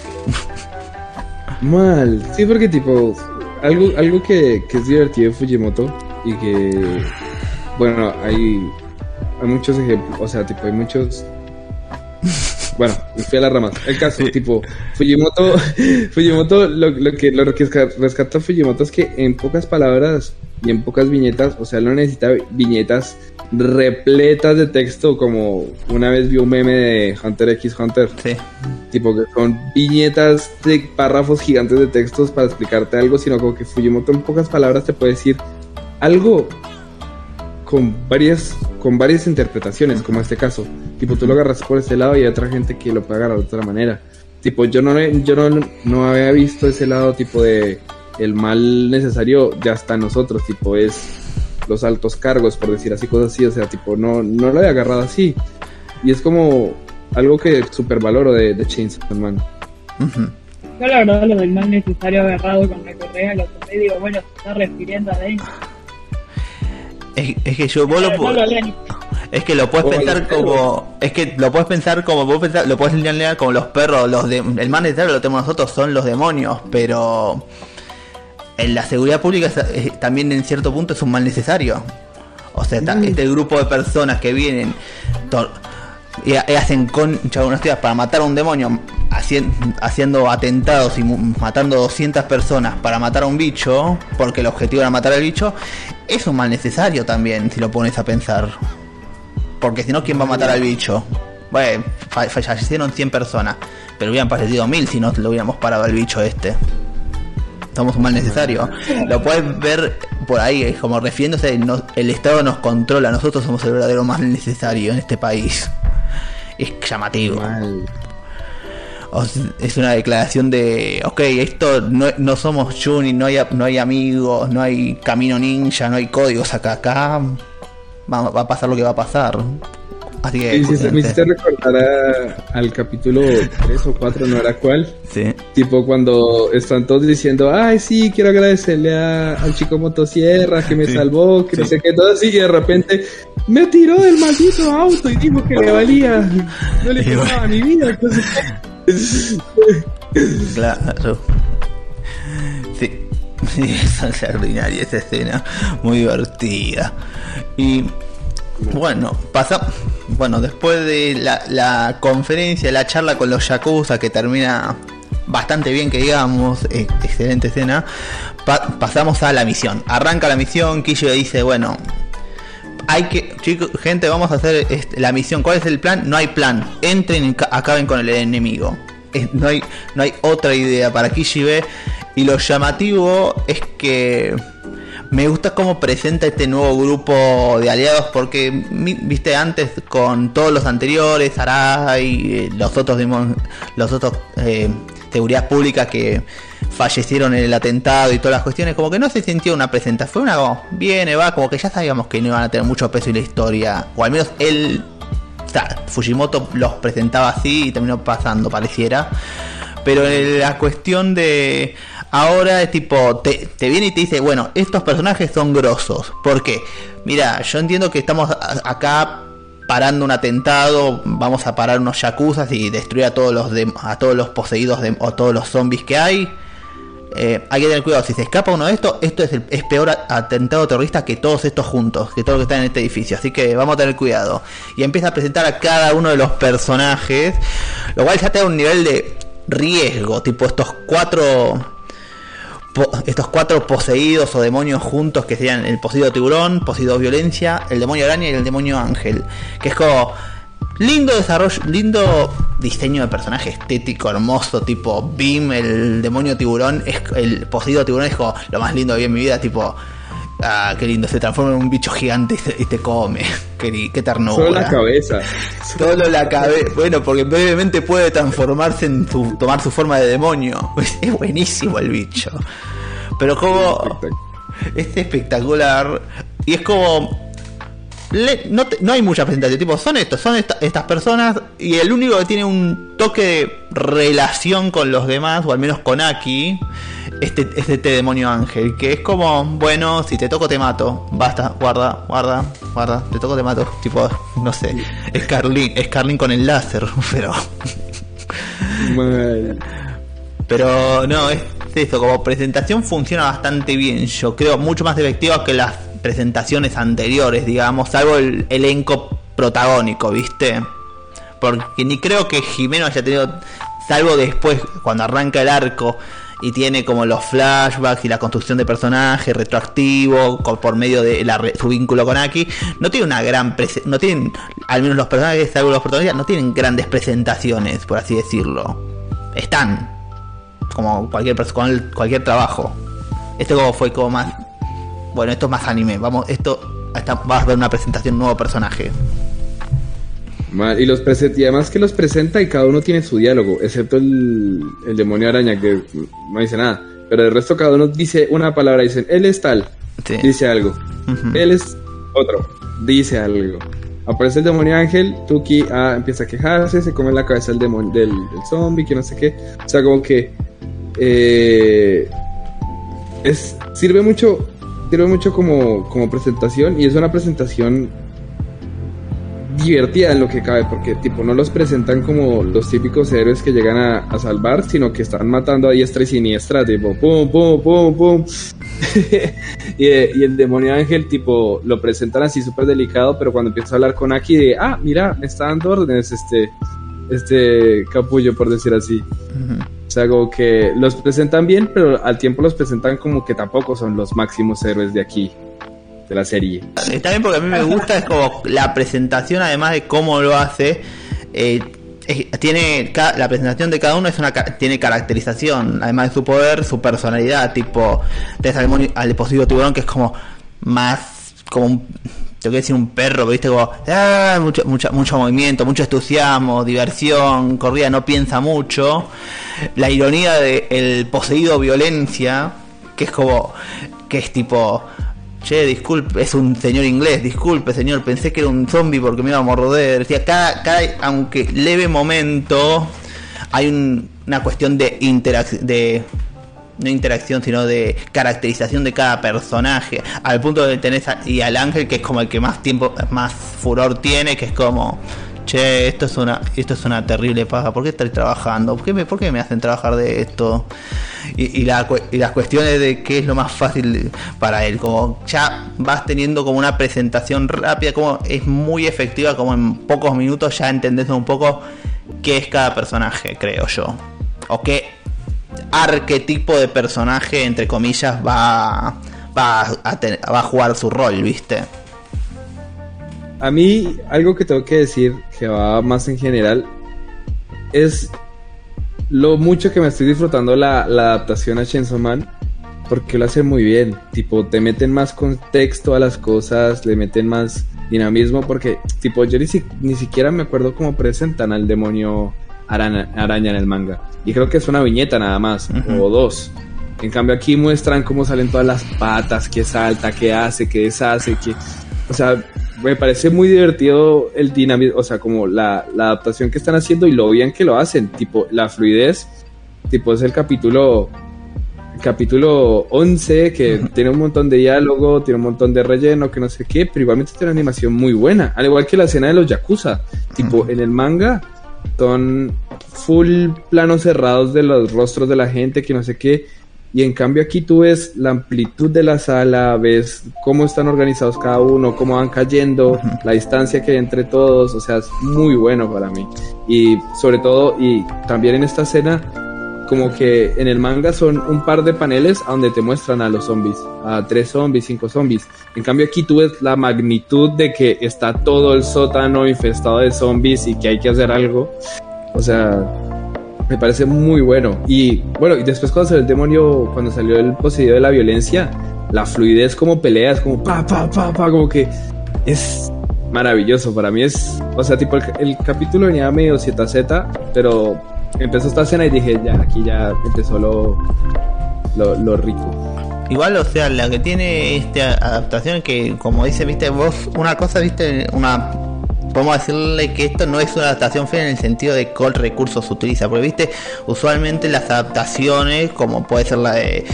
Mal, sí, porque tipo algo que es divertido de Fujimoto y que, bueno, hay muchos ejemplos, o sea, tipo hay muchos. Bueno, me fui a las ramas. El caso, tipo, Fujimoto, lo que rescata Fujimoto es que en pocas palabras y en pocas viñetas, o sea, no necesita viñetas repletas de texto, como una vez vi un meme de Hunter x Hunter. Sí. Tipo, que son viñetas de párrafos gigantes de textos para explicarte algo, sino como que Fujimoto en pocas palabras te puede decir algo con varias interpretaciones, como este caso. Tipo, tú lo agarras por este lado y hay otra gente que lo puede agarrar de otra manera. Tipo, yo no había visto ese lado, tipo, de el mal necesario ya está en nosotros, tipo, es los altos cargos, por decir así, cosas así. O sea, tipo, no lo había agarrado así. Y es como algo que super valoro de Chainsaw Man. Yo la verdad lo del mal necesario agarrado con la correa lo tomé y digo, bueno, se está refiriendo a él. Es que es que lo puedes pensar como, es que lo puedes pensar como lo puedes linear como los perros, el mal necesario lo tenemos nosotros, son los demonios, pero en la seguridad pública también en cierto punto es un mal necesario. O sea, este grupo de personas que vienen y hacen concha unas tías para matar a un demonio, haciendo atentados y matando 200 personas para matar a un bicho, porque el objetivo era matar al bicho, es un mal necesario también, si lo pones a pensar. Porque si no, ¿quién va a matar al bicho? Bueno, fallecieron 100 personas, pero hubieran fallecido 1000 si no lo hubiéramos parado al bicho este. Somos un mal necesario. Lo puedes ver por ahí, es como refiriéndose, el Estado nos controla, nosotros somos el verdadero mal necesario en este país. Es llamativo. Es una declaración de, ok, esto no somos Juni, no hay amigos, no hay camino ninja, no hay códigos acá va a pasar lo que va a pasar. Así que me hiciste recordar al capítulo 3 o 4, no era cuál. Sí. Tipo cuando están todos diciendo, ay sí, quiero agradecerle al chico motosierra que me salvó, que no sé qué, todo así, y de repente me tiró del maldito auto y dijo que le valía, no le quedaba mi vida, entonces... Claro. Sí, es extraordinaria esa escena, muy divertida. Y bueno, después de la conferencia, la charla con los Yakuza, que termina bastante bien, que digamos, excelente escena, pasamos a la misión. Arranca la misión, Kishi dice, bueno, chicos, gente, vamos a hacer la misión. ¿Cuál es el plan? No hay plan. Entren y acaben con el enemigo. No hay otra idea para Kishibe. Y lo llamativo es que me gusta cómo presenta este nuevo grupo de aliados, porque viste antes con todos los anteriores, Arai, los otros seguridad pública que fallecieron en el atentado y todas las cuestiones, como que no se sintió una presentación, fue una como viene, va, como que ya sabíamos que no iban a tener mucho peso en la historia, o al menos Fujimoto los presentaba así y terminó pasando, pareciera. Pero en la cuestión de ahora es tipo, te viene y te dice, bueno, estos personajes son grosos. ¿Por qué? Mira, yo entiendo que estamos acá parando un atentado, vamos a parar unos yakuzas y destruir a todos los poseídos o todos los zombies que hay. Hay que tener cuidado, si se escapa uno de estos, esto es peor atentado terrorista que todos estos juntos, que todos los que están en este edificio, así que vamos a tener cuidado. Y empieza a presentar a cada uno de los personajes, lo cual ya te da un nivel de riesgo, tipo estos cuatro poseídos o demonios juntos, que serían el poseído tiburón, poseído violencia, el demonio araña y el demonio ángel, que es como lindo desarrollo, lindo diseño de personaje, estético, hermoso, tipo Bim, el demonio tiburón, el poseído tiburón es como lo más lindo que vi en mi vida, tipo, qué lindo, se transforma en un bicho gigante y te come, qué ternura. Solo la cabeza. Solo la cabeza, bueno, porque brevemente puede transformarse tomar su forma de demonio. Es buenísimo el bicho. Pero como es espectacular. Y es como no hay mucha presentación, tipo, son estas personas, y el único que tiene un toque de relación con los demás, o al menos con Aki, este demonio ángel, que es como, bueno, si te toco te mato, basta, guarda, te toco te mato, tipo, no sé, es Carlin con el láser, pero no, es eso, como presentación funciona bastante bien, yo creo, mucho más efectiva que las presentaciones anteriores, digamos, salvo el elenco protagónico, ¿viste? Porque ni creo que Jimeno haya tenido, salvo después, cuando arranca el arco y tiene como los flashbacks y la construcción de personaje retroactivo por medio de su vínculo con Aki, no tiene una gran no tienen, al menos los personajes, salvo los protagonistas, no tienen grandes presentaciones, por así decirlo. Están como cualquier trabajo. Esto como fue como más, bueno, esto es más anime, vas a ver una presentación de un nuevo personaje. Y además que los presenta y cada uno tiene su diálogo, excepto el demonio araña, que no dice nada, pero el resto cada uno dice una palabra, dicen, él es tal, sí, dice algo, él es otro, dice algo. Aparece el demonio ángel, Tuki empieza a quejarse, se come la cabeza del zombie, que no sé qué, o sea, como que sirve mucho como presentación, y es una presentación divertida en lo que cabe, porque tipo no los presentan como los típicos héroes que llegan a salvar, sino que están matando a diestra y siniestra, tipo pum pum pum pum, y el demonio ángel, tipo, lo presentan así súper delicado, pero cuando empieza a hablar con Aki de, mira, me está dando órdenes este capullo, por decir así. O sea, como que los presentan bien, pero al tiempo los presentan como que tampoco son los máximos héroes de aquí, de la serie. Está bien, porque a mí me gusta, es como la presentación, además de cómo lo hace. Tiene la presentación de cada uno tiene caracterización, además de su poder, su personalidad. Tipo, tenés al deposito tiburón, que es como más como tengo que decir un perro, viste, como mucho movimiento, mucho entusiasmo, diversión, corrida, no piensa mucho. La ironía de el poseído violencia, que es tipo, che, disculpe, es un señor inglés, disculpe señor, pensé que era un zombie porque me iba a morder. O sea, cada aunque leve momento, hay una cuestión de no interacción, sino de caracterización de cada personaje, al punto de tener y al ángel, que es como el que más furor tiene, que es como, che, esto es una terrible paga, ¿por qué estoy trabajando? ¿Por qué me hacen trabajar de esto? Y las cuestiones de qué es lo más fácil para él, como ya vas teniendo como una presentación rápida, como es muy efectiva, como en pocos minutos ya entendés un poco qué es cada personaje, creo yo, o qué arquetipo de personaje, entre comillas, va a jugar su rol, ¿viste? A mí, algo que tengo que decir, que va más en general, es lo mucho que me estoy disfrutando la adaptación a Chainsaw Man, porque lo hacen muy bien. Tipo, te meten más contexto a las cosas, le meten más dinamismo, porque, tipo, yo ni siquiera me acuerdo cómo presentan al demonio araña en el manga, y creo que es una viñeta nada más, o dos. En cambio aquí muestran cómo salen todas las patas, que salta, que hace, que deshace, o sea, me parece muy divertido el dinamismo, o sea, como la adaptación que están haciendo y lo bien que lo hacen, tipo, la fluidez, tipo, es el capítulo 11, que tiene un montón de diálogo, tiene un montón de relleno, que no sé qué, pero igualmente tiene una animación muy buena, al igual que la escena de los Yakuza, tipo, en el manga son full planos cerrados de los rostros de la gente, que no sé qué, y en cambio aquí tú ves la amplitud de la sala, ves cómo están organizados cada uno, cómo van cayendo, la distancia que hay entre todos, o sea, es muy bueno para mí. Y sobre todo, y también en esta escena, como que en el manga son un par de paneles a donde te muestran a los zombies, a 3 zombies, 5 zombies. En cambio aquí tú ves la magnitud de que está todo el sótano infestado de zombies y que hay que hacer algo. O sea, me parece muy bueno. Y bueno, y después cuando salió el demonio, cuando salió el poseído de la violencia, la fluidez como peleas, como como que es maravilloso. Para mí es, o sea, tipo el capítulo venía medio ZZ, pero empezó esta escena y dije, ya, aquí ya empezó lo rico. Igual, o sea, la que tiene esta adaptación, que como dice, viste vos, una cosa, viste, podemos decirle que esto no es una adaptación fiel en el sentido de cuál recursos se utiliza, porque viste, usualmente las adaptaciones, como puede ser la de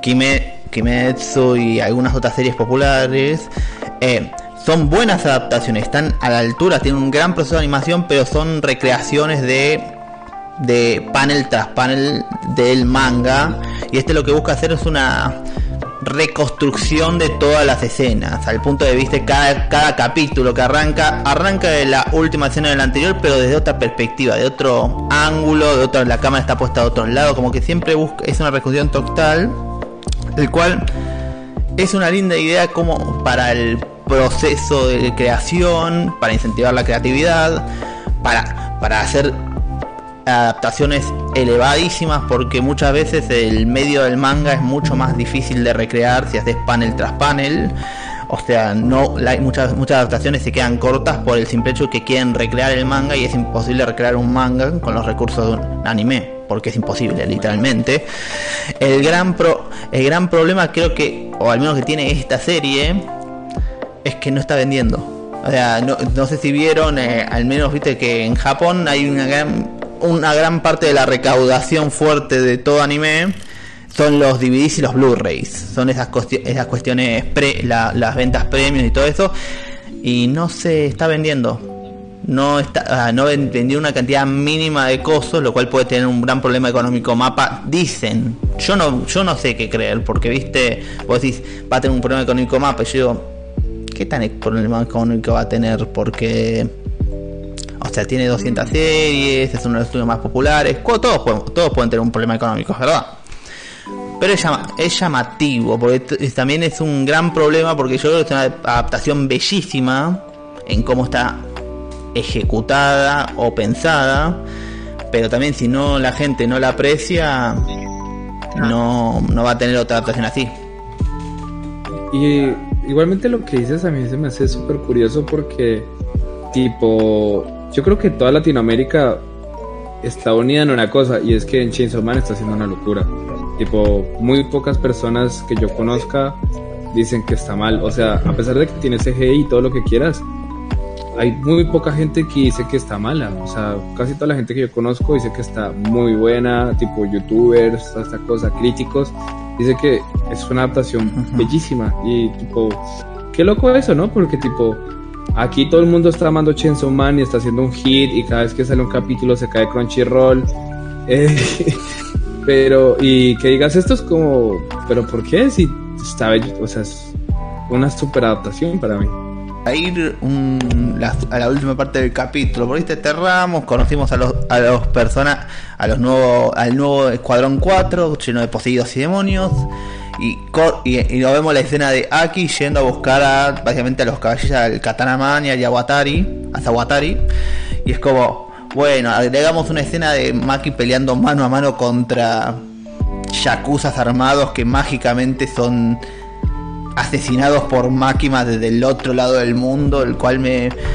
Kimetsu y algunas otras series populares, son buenas adaptaciones, están a la altura, tienen un gran proceso de animación, pero son recreaciones de panel tras panel del manga, y lo que busca hacer es una reconstrucción de todas las escenas, al punto de vista cada capítulo que arranca de la última escena del anterior, pero desde otra perspectiva, de otro ángulo, la cámara está puesta de otro lado, como que siempre es una reconstrucción total, el cual es una linda idea como para el proceso de creación, para incentivar la creatividad, para hacer adaptaciones elevadísimas, porque muchas veces el medio del manga es mucho más difícil de recrear si haces panel tras panel. O sea, muchas adaptaciones se quedan cortas por el simple hecho que quieren recrear el manga, y es imposible recrear un manga con los recursos de un anime, porque es imposible, literalmente. El gran problema, creo que, o al menos que tiene esta serie, es que no está vendiendo. O sea, no sé si vieron, al menos viste que en Japón hay una gran parte de la recaudación fuerte de todo anime son los DVDs y los Blu-rays, son esas cuestiones las ventas premium y todo eso, y no se está vendiendo. no vendió una cantidad mínima de cosos, lo cual puede tener un gran problema económico. Mapa, dicen, yo no sé qué creer, porque viste, vos decís, va a tener un problema económico Mapa, y yo digo, ¿qué tan problema económico va a tener? Porque, o sea, tiene 200 series, es uno de los estudios más populares, todos pueden tener un problema económico, ¿verdad? Pero es llamativo, porque también es un gran problema, porque yo creo que es una adaptación bellísima en cómo está ejecutada o pensada, pero también si no la gente no la aprecia, no va a tener otra adaptación así. Y igualmente lo que dices a mí se me hace súper curioso porque, tipo, yo creo que toda Latinoamérica está unida en una cosa, y es que en Chainsaw Man está haciendo una locura. Tipo, muy pocas personas que yo conozca dicen que está mal. O sea, a pesar de que tiene CGI y todo lo que quieras, hay muy poca gente que dice que está mala. O sea, casi toda la gente que yo conozco dice que está muy buena, tipo youtubers, toda esta cosa, críticos, dice que es una adaptación bellísima. Y tipo, qué loco eso, ¿no? Porque tipo, aquí todo el mundo está amando Chainsaw Man y está haciendo un hit, y cada vez que sale un capítulo se cae Crunchyroll. Pero, y que digas esto es como, ¿pero por qué? Si está bello, o sea, es una super adaptación para mí. A ir a la última parte del capítulo, por ahí te aterramos, conocimos al nuevo Escuadrón 4, lleno de poseídos y demonios, y nos vemos la escena de Aki yendo a buscar básicamente a los caballeros, al Katana Man y a Sawatari, y es como, bueno, agregamos una escena de Maki peleando mano a mano contra yakuzas armados que mágicamente son asesinados por máquinas desde el otro lado del mundo, el cual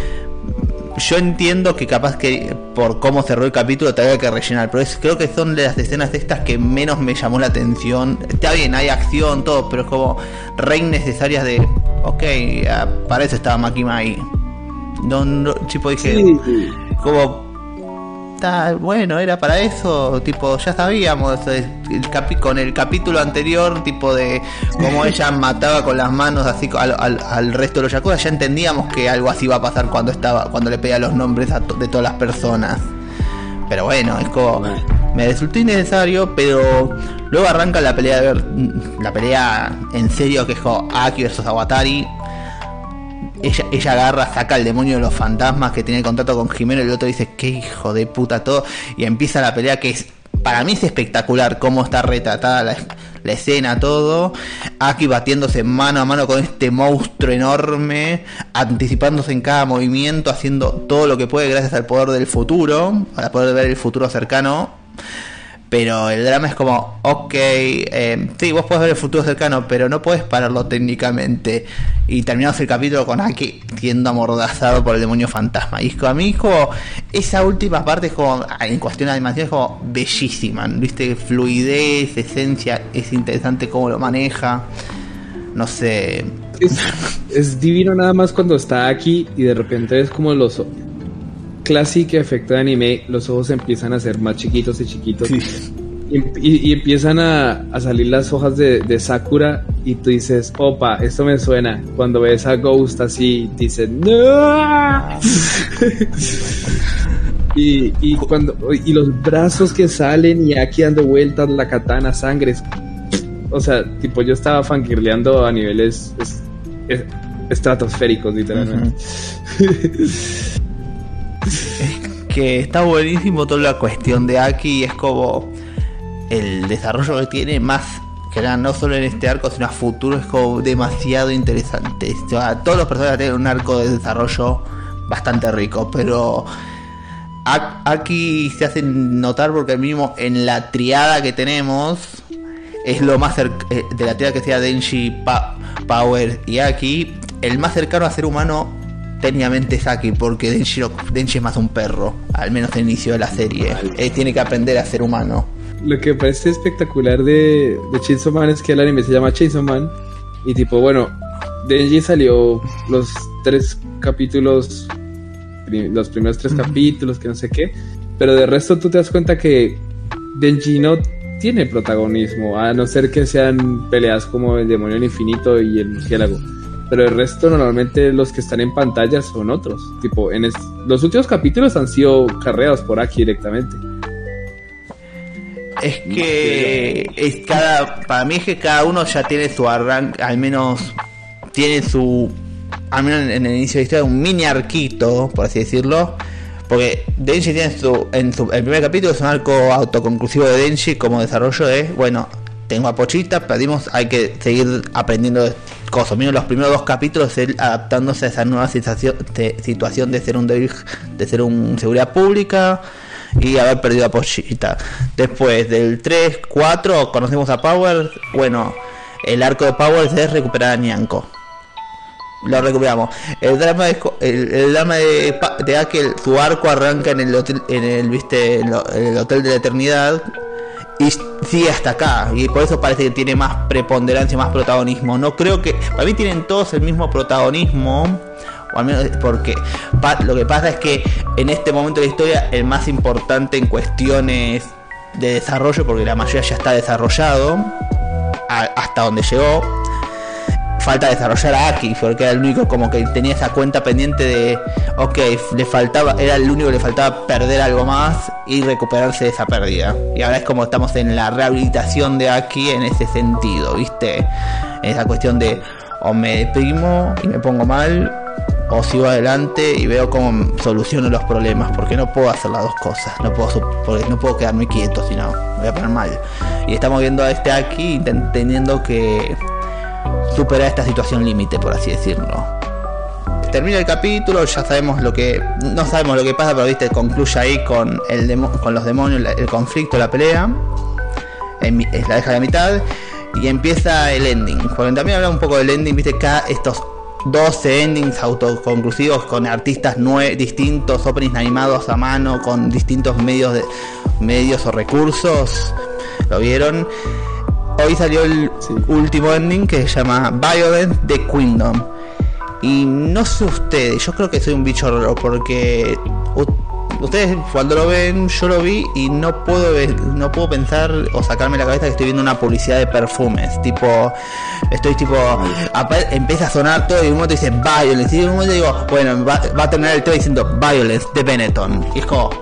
yo entiendo que capaz que por cómo cerró el capítulo te había que rellenar, pero creo que son de las escenas estas que menos me llamó la atención. Está bien, hay acción, todo, pero es como re innecesarias de, ok, para eso estaba Makima ahí. No, tipo dije, sí. Como, bueno, era para eso, tipo, ya sabíamos con el capítulo anterior, tipo de cómo ella mataba con las manos así al resto de los yakuza, ya entendíamos que algo así iba a pasar cuando le pedía los nombres de todas las personas. Pero bueno, es como, me resultó innecesario, pero luego arranca la pelea en serio, que es como Aki versus Sawatari. Ella agarra, saca al demonio de los fantasmas que tiene el contrato con Jimeno, y el otro dice, qué hijo de puta todo, y empieza la pelea que para mí es espectacular cómo está retratada la escena, todo. Aki batiéndose mano a mano con este monstruo enorme, anticipándose en cada movimiento, haciendo todo lo que puede gracias al poder del futuro, para poder ver el futuro cercano. Pero el drama es como, ok, sí, vos podés ver el futuro cercano, pero no podés pararlo técnicamente. Y terminamos el capítulo con Aki siendo amordazado por el demonio fantasma. Y a mí como, esa última parte es como, en cuestión de animación, es como bellísima, ¿viste? Fluidez, esencia, es interesante cómo lo maneja. No sé. Es divino nada más cuando está Aki y de repente es como los clásico efecto de anime, los ojos empiezan a ser más chiquitos y chiquitos, sí. y empiezan a salir las hojas de Sakura, y tú dices, opa, esto me suena. Cuando ves a Ghost así, dices, no. y los brazos que salen y aquí dando vueltas, la katana, sangre, o sea, tipo, yo estaba fangirleando a niveles estratosféricos, literalmente. Es que está buenísimo toda la cuestión de Aki, es como el desarrollo que tiene, más que nada, no solo en este arco, sino a futuro, es como demasiado interesante. O sea, todos los personajes tienen un arco de desarrollo bastante rico, pero Aki se hace notar porque mismo en la triada que tenemos es lo más de la triada que sea Denji, Power y Aki, el más cercano a ser humano técnicamente es Aki, porque Denji es más un perro, al menos al inicio de la serie. Él tiene que aprender a ser humano. Lo que me parece espectacular de Chainsaw Man es que el anime se llama Chainsaw Man, y tipo, bueno, Denji salió los 3 capítulos, los primeros 3 capítulos, que no sé qué, pero de resto tú te das cuenta que Denji no tiene protagonismo, a no ser que sean peleas como el demonio del infinito y el murciélago. pero el resto normalmente los que están en pantalla son otros. Tipo, los últimos capítulos han sido carreados por Aki directamente. Es que para mí es que cada uno ya tiene su arranque, al menos en el inicio de la historia, un mini arquito, por así decirlo. Porque Denji tiene el primer capítulo es un arco autoconclusivo de Denji como desarrollo de, bueno, tengo a Pochita, perdimos, hay que seguir aprendiendo cosas. Mira, los primeros 2 capítulos él adaptándose a esa nueva situación de ser un seguridad pública y haber perdido a Pochita. Después del 3, 4 conocemos a Power. Bueno, el arco de Power es recuperar a Nyanko. Lo recuperamos. El drama de Aquel, su arco arranca en el hotel, el hotel de la eternidad y sigue hasta acá, y por eso parece que tiene más preponderancia, más protagonismo. No creo que, para mí tienen todos el mismo protagonismo, o al menos porque lo que pasa es que en este momento de la historia el más importante en cuestiones de desarrollo, porque la mayoría ya está desarrollado hasta donde llegó. Falta desarrollar a Aki, porque era el único como que tenía esa cuenta pendiente de era el único que le faltaba perder algo más y recuperarse de esa pérdida. Y ahora es como estamos en la rehabilitación de Aki en ese sentido, ¿viste? En esa cuestión de o me deprimo y me pongo mal, o sigo adelante y veo cómo soluciono los problemas, porque no puedo hacer las dos cosas, no puedo quedarme quieto, sino me voy a poner mal. Y estamos viendo a este Aki teniendo que superar esta situación límite, por así decirlo. Termina el capítulo, ya sabemos no sabemos lo que pasa, pero viste, concluye ahí con los demonios, el conflicto, la pelea, la deja a la mitad y empieza el ending. Porque también habla un poco del ending, viste, estos 12 endings autoconclusivos con artistas distintos, openings animados a mano con distintos medios o recursos. ¿Lo vieron? Hoy salió el último ending que se llama Violence The Kingdom. Y no sé ustedes, yo creo que soy un bicho raro porque ustedes cuando lo ven, yo lo vi y no puedo pensar o sacarme la cabeza que estoy viendo una publicidad de perfumes. Empieza a sonar todo y en un momento dice Violence. Y en un momento digo, bueno, va a terminar el tema diciendo Violence de Benetton. Y es como...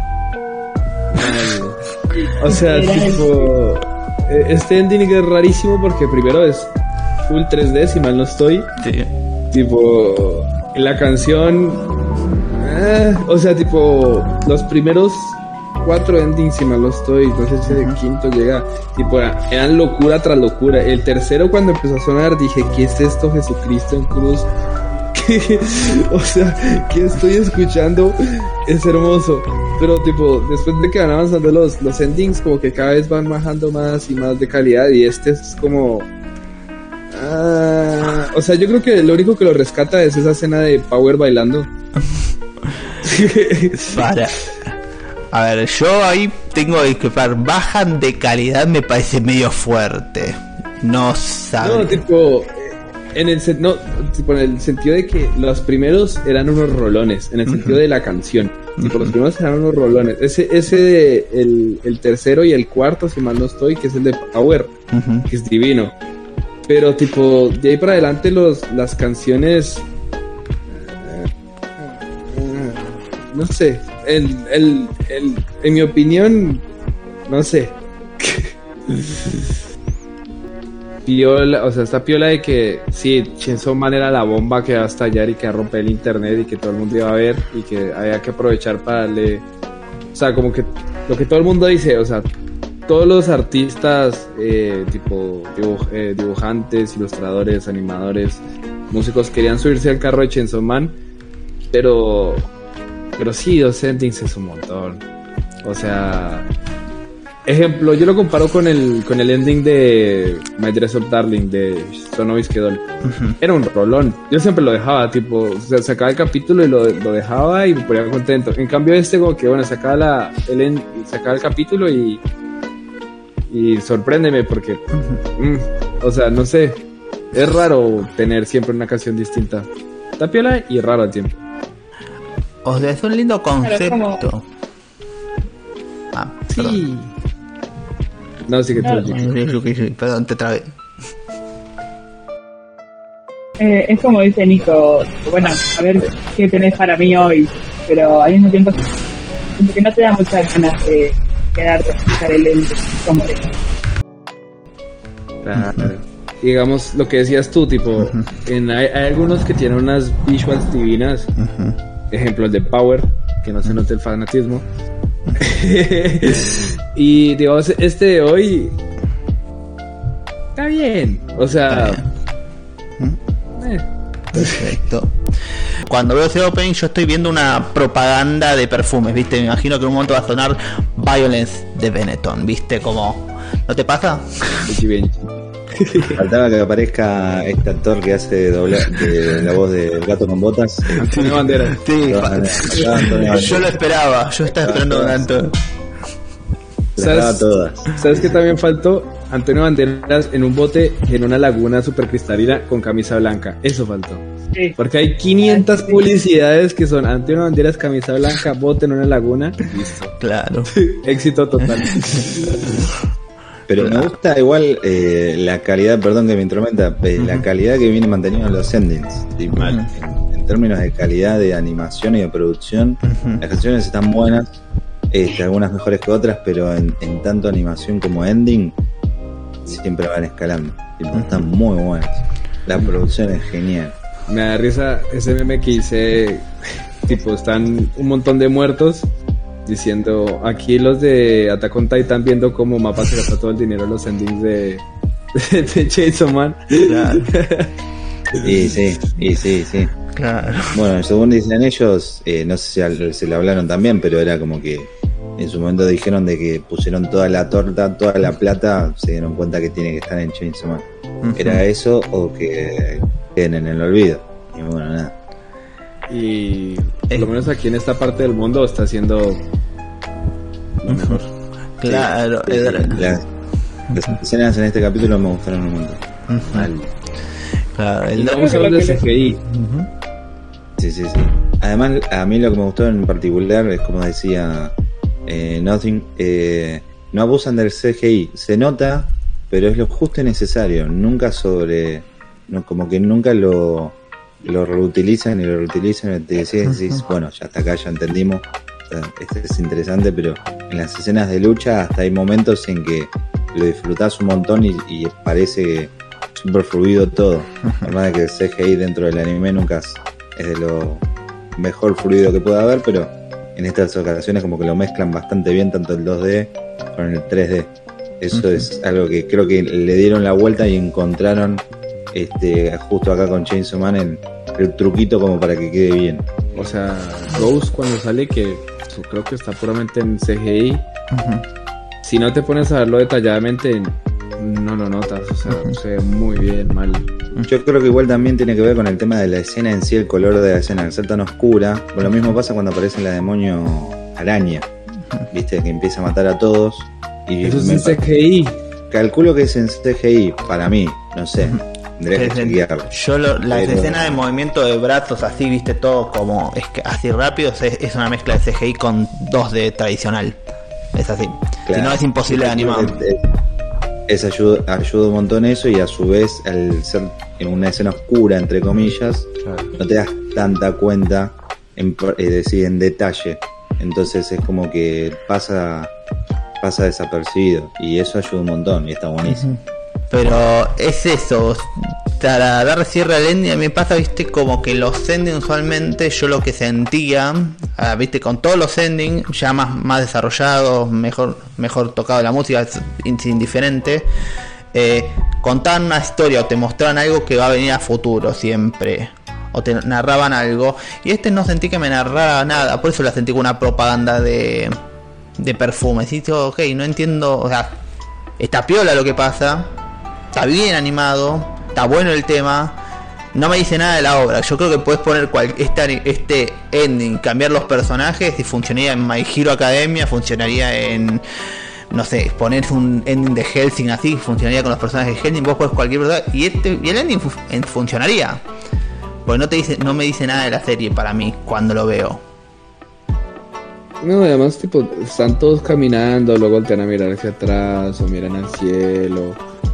O sea, tipo... Este ending es rarísimo porque primero es full 3D, si mal no estoy. Sí. Tipo, la canción... o sea, tipo, los primeros 4 endings, si mal no estoy, no sé si el quinto llega, tipo, eran locura tras locura. El tercero, cuando empezó a sonar, dije, ¿qué es esto, Jesucristo en cruz? O sea, ¿qué estoy escuchando? Es hermoso. Pero tipo, después de que van avanzando los endings, como que cada vez van bajando más y más de calidad. Y este es como... o sea, yo creo que lo único que lo rescata es esa escena de Power bailando. A ver, yo ahí tengo que disculpar. Bajan de calidad me parece medio fuerte. No sabe. No, tipo... En el sentido de que los primeros eran unos rolones, en el sentido de la canción. Tipo, los primeros eran unos rolones. El tercero y el cuarto, si mal no estoy, que es el de Power, que es divino. Pero tipo, de ahí para adelante las canciones, no sé, en mi opinión, no sé. Piola, o sea, está piola de que sí, Chainsaw Man era la bomba que va a estallar y que va a romper el internet y que todo el mundo iba a ver y que había que aprovechar para darle, o sea, como que lo que todo el mundo dice, o sea, todos los artistas, tipo dibujantes, ilustradores, animadores, músicos querían subirse al carro de Chainsaw Man, pero sí, 2 endings es un montón, o sea... Ejemplo, yo lo comparo con el ending de My Dress Up Darling de Sonovisque Doll. Era un rolón. Yo siempre lo dejaba, tipo, o sea, sacaba el capítulo y lo dejaba y me ponía contento. En cambio como que bueno, sacaba el capítulo y sorpréndeme porque o sea, no sé, es raro tener siempre una canción distinta. Está piola y raro al tiempo. O sea, es un lindo concepto. Sí. Perdón. No, sí que tú. Perdón, te trabé. Es como dice Nico, bueno, a ver qué tenés para mí hoy, pero al mismo tiempo como que no te da muchas ganas de quedarte a escuchar el ente, como que Claro. Digamos lo que decías tú, tipo, hay algunos que tienen unas visuals divinas, ejemplo el de Power, que no se note el fanatismo. Y digamos, este de hoy está bien, o sea, Perfecto. Cuando veo ese opening yo estoy viendo una propaganda de perfumes, ¿viste? Me imagino que en un momento va a sonar Violence de Benetton, ¿viste? Como, ¿no te pasa? Faltaba que aparezca este actor que hace de la voz del Gato con Botas. Antonio Banderas. Sí, Antonio yo lo esperaba, yo estaba esperando tanto. ¿Sabes qué también faltó? Antonio Banderas en un bote en una laguna super cristalina con camisa blanca. Eso faltó. sí. Porque hay 500 publicidades que son Antonio Banderas, camisa blanca, bote en una laguna. Listo. Claro. Éxito total. Pero me gusta igual la calidad, perdón que me intrometa, la calidad que viene manteniendo en los endings. Tipo, en términos de calidad de animación y de producción, las canciones están buenas, algunas mejores que otras, pero en tanto animación como ending, siempre van escalando. Tipo, están muy buenas. La producción es genial. Me da risa ese meme que hice, tipo, están un montón de muertos diciendo, aquí los de Attack on Titan viendo cómo Mapa se gasta todo el dinero en los endings de Chainsaw Man. Claro. Y sí. Claro. Bueno, según dicen ellos, no sé si se lo hablaron también, pero era como que en su momento dijeron de que pusieron toda la torta, toda la plata, se dieron cuenta que tiene que estar en Chainsaw Man. ¿Era eso o que queden en el olvido? Y bueno, nada. Y por lo menos aquí en esta parte del mundo está haciendo lo mejor. Claro. Sí, las escenas en este capítulo me gustaron un montón. Claro, Y vamos a hablar de CGI. Sí. Además, a mí lo que me gustó en particular es como decía Nothing, no abusan del CGI, se nota, pero es lo justo y necesario, nunca como que nunca lo reutilizan y te decís, bueno, ya hasta acá, ya entendimos, este es interesante, pero en las escenas de lucha hasta hay momentos en que lo disfrutás un montón y parece súper fluido todo. Además de que el CGI dentro del anime nunca es de lo mejor fluido que pueda haber, pero en estas ocasiones como que lo mezclan bastante bien, tanto el 2D con el 3D. Eso es algo que creo que le dieron la vuelta y encontraron justo acá con Chainsaw Man en el truquito como para que quede bien. O sea, Rose cuando sale, que creo que está puramente en CGI, si no te pones a verlo detalladamente no lo notas, o sea, se ve muy bien, mal. Yo creo que igual también tiene que ver con el tema de la escena en sí, el color de la escena, al ser tan oscura. Bueno, lo mismo pasa cuando aparece la demonio araña, viste, que empieza a matar a todos. Y eso es en CGI. Calculo que es en CGI, para mí, no sé. Tendría que chequearlo. Yo las escenas de movimiento de brazos así, viste, todo como así rápido, es una mezcla de CGI con 2D tradicional. Es así. Claro. Si no es imposible de animar. Ayuda un montón eso, y a su vez al ser en una escena oscura entre comillas, no te das tanta cuenta en detalle, entonces es como que pasa desapercibido, y eso ayuda un montón y está buenísimo. Pero es eso, para dar cierre al ending, a mí me pasa, viste, como que los endings usualmente yo lo que sentía, viste, con todos los endings ya más desarrollados, mejor tocado la música, es indiferente, contaban una historia o te mostraban algo que va a venir a futuro siempre, o te narraban algo, y no sentí que me narrara nada, por eso la sentí como una propaganda de perfumes. Y digo, ok, no entiendo, o sea, está piola lo que pasa, está bien animado, está bueno el tema, no me dice nada de la obra. Yo creo que puedes poner este ending, cambiar los personajes, y funcionaría en My Hero Academia, funcionaría en, no sé, poner un ending de Hellsing así, funcionaría con los personajes de Hellsing. Vos pones cualquier persona y el ending funcionaría, porque no me dice nada de la serie para mí cuando lo veo. No, además, tipo, están todos caminando, luego voltean a mirar hacia atrás o miran al cielo.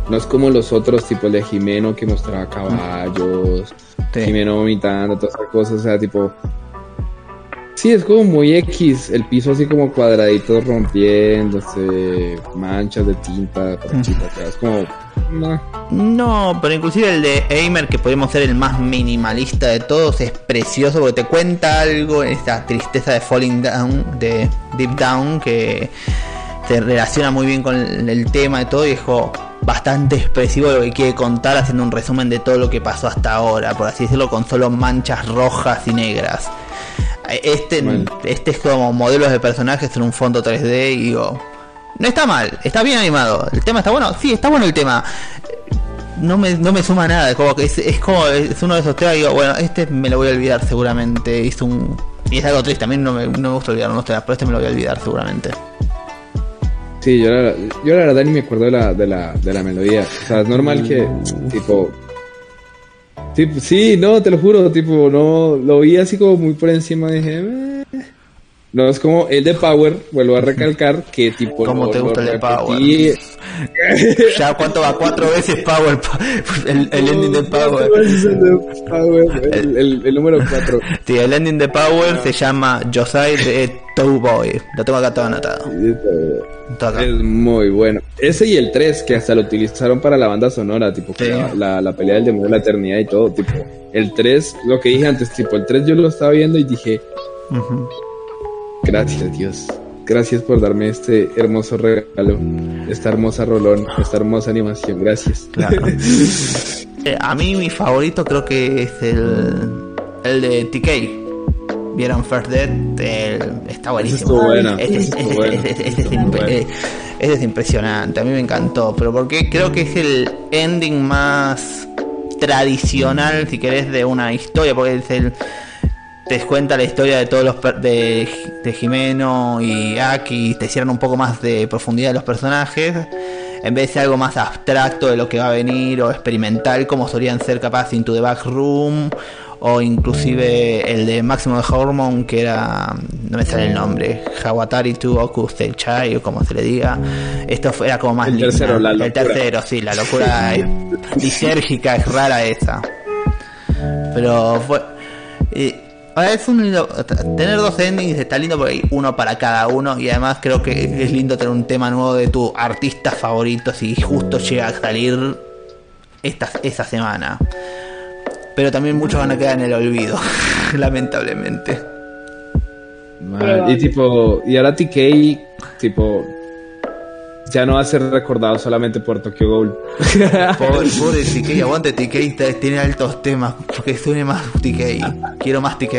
No es como los otros tipos de Jimeno que mostraba caballos, Sí. Jimeno vomitando, todas esas cosas, o sea, tipo... Sí, es como muy X, el piso así como cuadraditos rompiéndose, manchas de tinta, parchitas, o sea, es como... nah. No, pero inclusive el de Eimer, que podemos ser el más minimalista de todos, es precioso porque te cuenta algo, esta tristeza de Falling Down, de Deep Down, que se relaciona muy bien con el tema de todo y es como bastante expresivo lo que quiere contar, haciendo un resumen de todo lo que pasó hasta ahora, por así decirlo, con solo manchas rojas y negras. Este es como modelos de personajes en un fondo 3D y digo, no está mal, está bien animado, el tema está bueno, sí, está bueno el tema. No me suma nada, como que es uno de esos temas y digo, bueno, este me lo voy a olvidar seguramente. Y es algo triste, a mí no me gusta olvidar unos temas, pero este me lo voy a olvidar seguramente. Sí, yo la verdad ni me acuerdo de la melodía. O sea, es normal que, tipo, sí, no, te lo juro, tipo, no, lo vi así como muy por encima, dije, No, es como el de Power, vuelvo a recalcar que tipo... ¿Cómo te gusta el de Power? Ya, ¿cuánto va? 4 veces Power, el ending de Power. El número 4. Sí, el ending de Power se llama Josai de Towboy. Lo tengo acá todo anotado. Es muy bueno. Ese y el 3, que hasta lo utilizaron para la banda sonora, tipo, sí. la pelea del demonio de la eternidad y todo, tipo. El 3, lo que dije antes, tipo, el 3 yo lo estaba viendo y dije... Gracias, Dios. Gracias por darme este hermoso regalo, esta hermosa rolón, esta hermosa animación. Gracias. Claro. A mí mi favorito creo que es el de TK. ¿Vieron First Death? Está buenísimo. Ese es impresionante. A mí me encantó. Pero porque creo que es el ending más tradicional, si querés, de una historia. Porque es te cuenta la historia de todos los de Jimeno y Aki, te hicieron un poco más de profundidad de los personajes, en vez de ser algo más abstracto de lo que va a venir o experimental como solían ser capaz Into the Back Room o inclusive el de Máximo de Hormone, que era, no me sale el nombre, Hawatari to Oku Seichai o como se le diga. Esto era como más el tercero, la locura. El tercero, sí, la locura lisérgica, es rara esa, pero fue es un lindo, tener 2 endings está lindo porque hay uno para cada uno y además creo que es lindo tener un tema nuevo de tu artista favorito si justo llega a salir esa semana. Pero también muchos van a quedar en el olvido, lamentablemente. Y tipo, y ahora TK, tipo, ya no va a ser recordado solamente por Tokyo Ghoul. Pobre TK, aguante TK, tiene altos temas, porque suene más TK. Quiero más TK.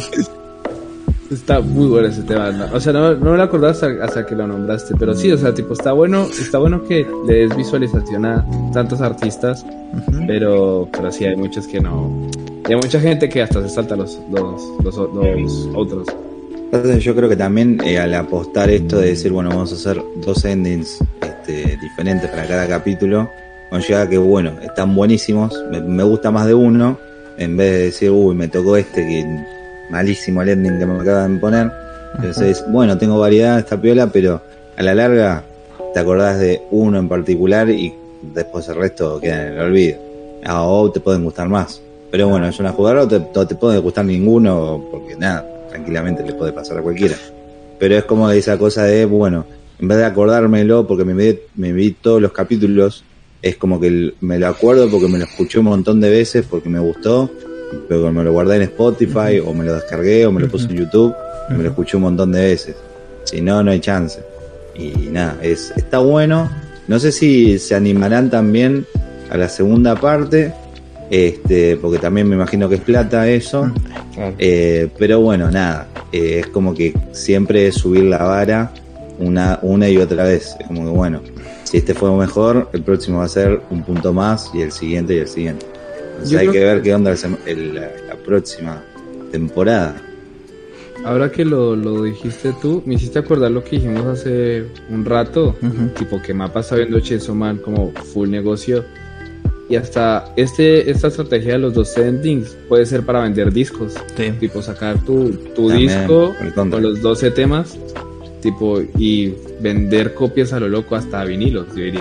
Está muy bueno ese tema, ¿no? O sea, no me lo acordaba hasta que lo nombraste, pero sí, o sea, tipo, está bueno que le des visualización a tantos artistas, pero sí hay muchos que no. Y hay mucha gente que hasta se salta los otros. Entonces yo creo que también al apostar esto de decir, bueno, vamos a hacer 2 endings diferentes para cada capítulo, conlleva que, bueno, están buenísimos, me gusta más de uno, en vez de decir, uy, me tocó que malísimo el ending que me acaban de poner. Entonces, bueno, tengo variedad, está piola, pero a la larga te acordás de uno en particular y después el resto queda en el olvido. O te pueden gustar más. Pero bueno, es una jugada, o te puede gustar ninguno, porque nada, tranquilamente le puede pasar a cualquiera. Pero es como esa cosa de, bueno, en vez de acordármelo porque me vi todos los capítulos, es como que me lo acuerdo porque me lo escuché un montón de veces, porque me gustó, pero me lo guardé en Spotify, o me lo descargué, o me lo puse en YouTube, y me lo escuché un montón de veces. Si no, no hay chance. Y nada, está bueno. No sé si se animarán también a la segunda parte, porque también me imagino que es plata eso. Claro. Pero bueno, nada, es como que siempre es subir la vara una y otra vez. Es como que, bueno, si este fue mejor, el próximo va a ser un punto más, y el siguiente y el siguiente. Entonces hay que ver qué onda la próxima temporada. Ahora que lo dijiste tú, me hiciste acordar lo que dijimos hace un rato, tipo que Mapa está viendo Chainsaw Man como full negocio. Y hasta esta estrategia de los 2 endings puede ser para vender discos. Sí. Tipo sacar tu disco con los 12 temas, tipo, y vender copias a lo loco hasta vinilos, yo diría.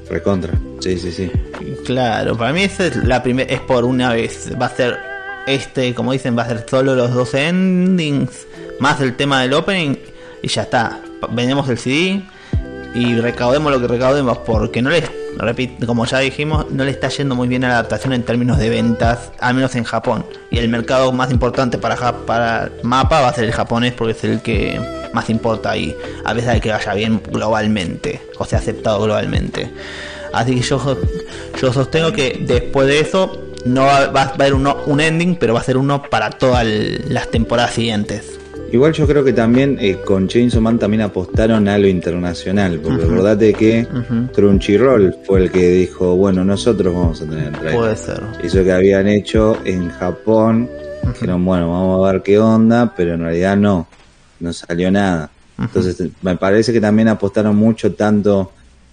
recontra. Sí. Claro, para mí esa es la primera, es por una vez. Va a ser como dicen, va a ser solo los 12 endings, más el tema del opening, y ya está. Vendemos el CD y recaudemos lo que recaudemos, porque no les, como ya dijimos, no le está yendo muy bien a la adaptación en términos de ventas, al menos en Japón. Y el mercado más importante para Mapa va a ser el japonés, porque es el que más importa ahí, a pesar de que vaya bien globalmente, o sea, aceptado globalmente. Así que yo sostengo que después de eso no va a haber un ending, pero va a ser uno para todas las temporadas siguientes. Igual yo creo que también con Chainsaw Man también apostaron a lo internacional, porque acordate que Crunchyroll fue el que dijo, bueno, nosotros vamos a tener el trailer. Puede ser. Eso que habían hecho en Japón, dijeron, bueno, vamos a ver qué onda, pero en realidad no salió nada. Entonces me parece que también apostaron mucho tanto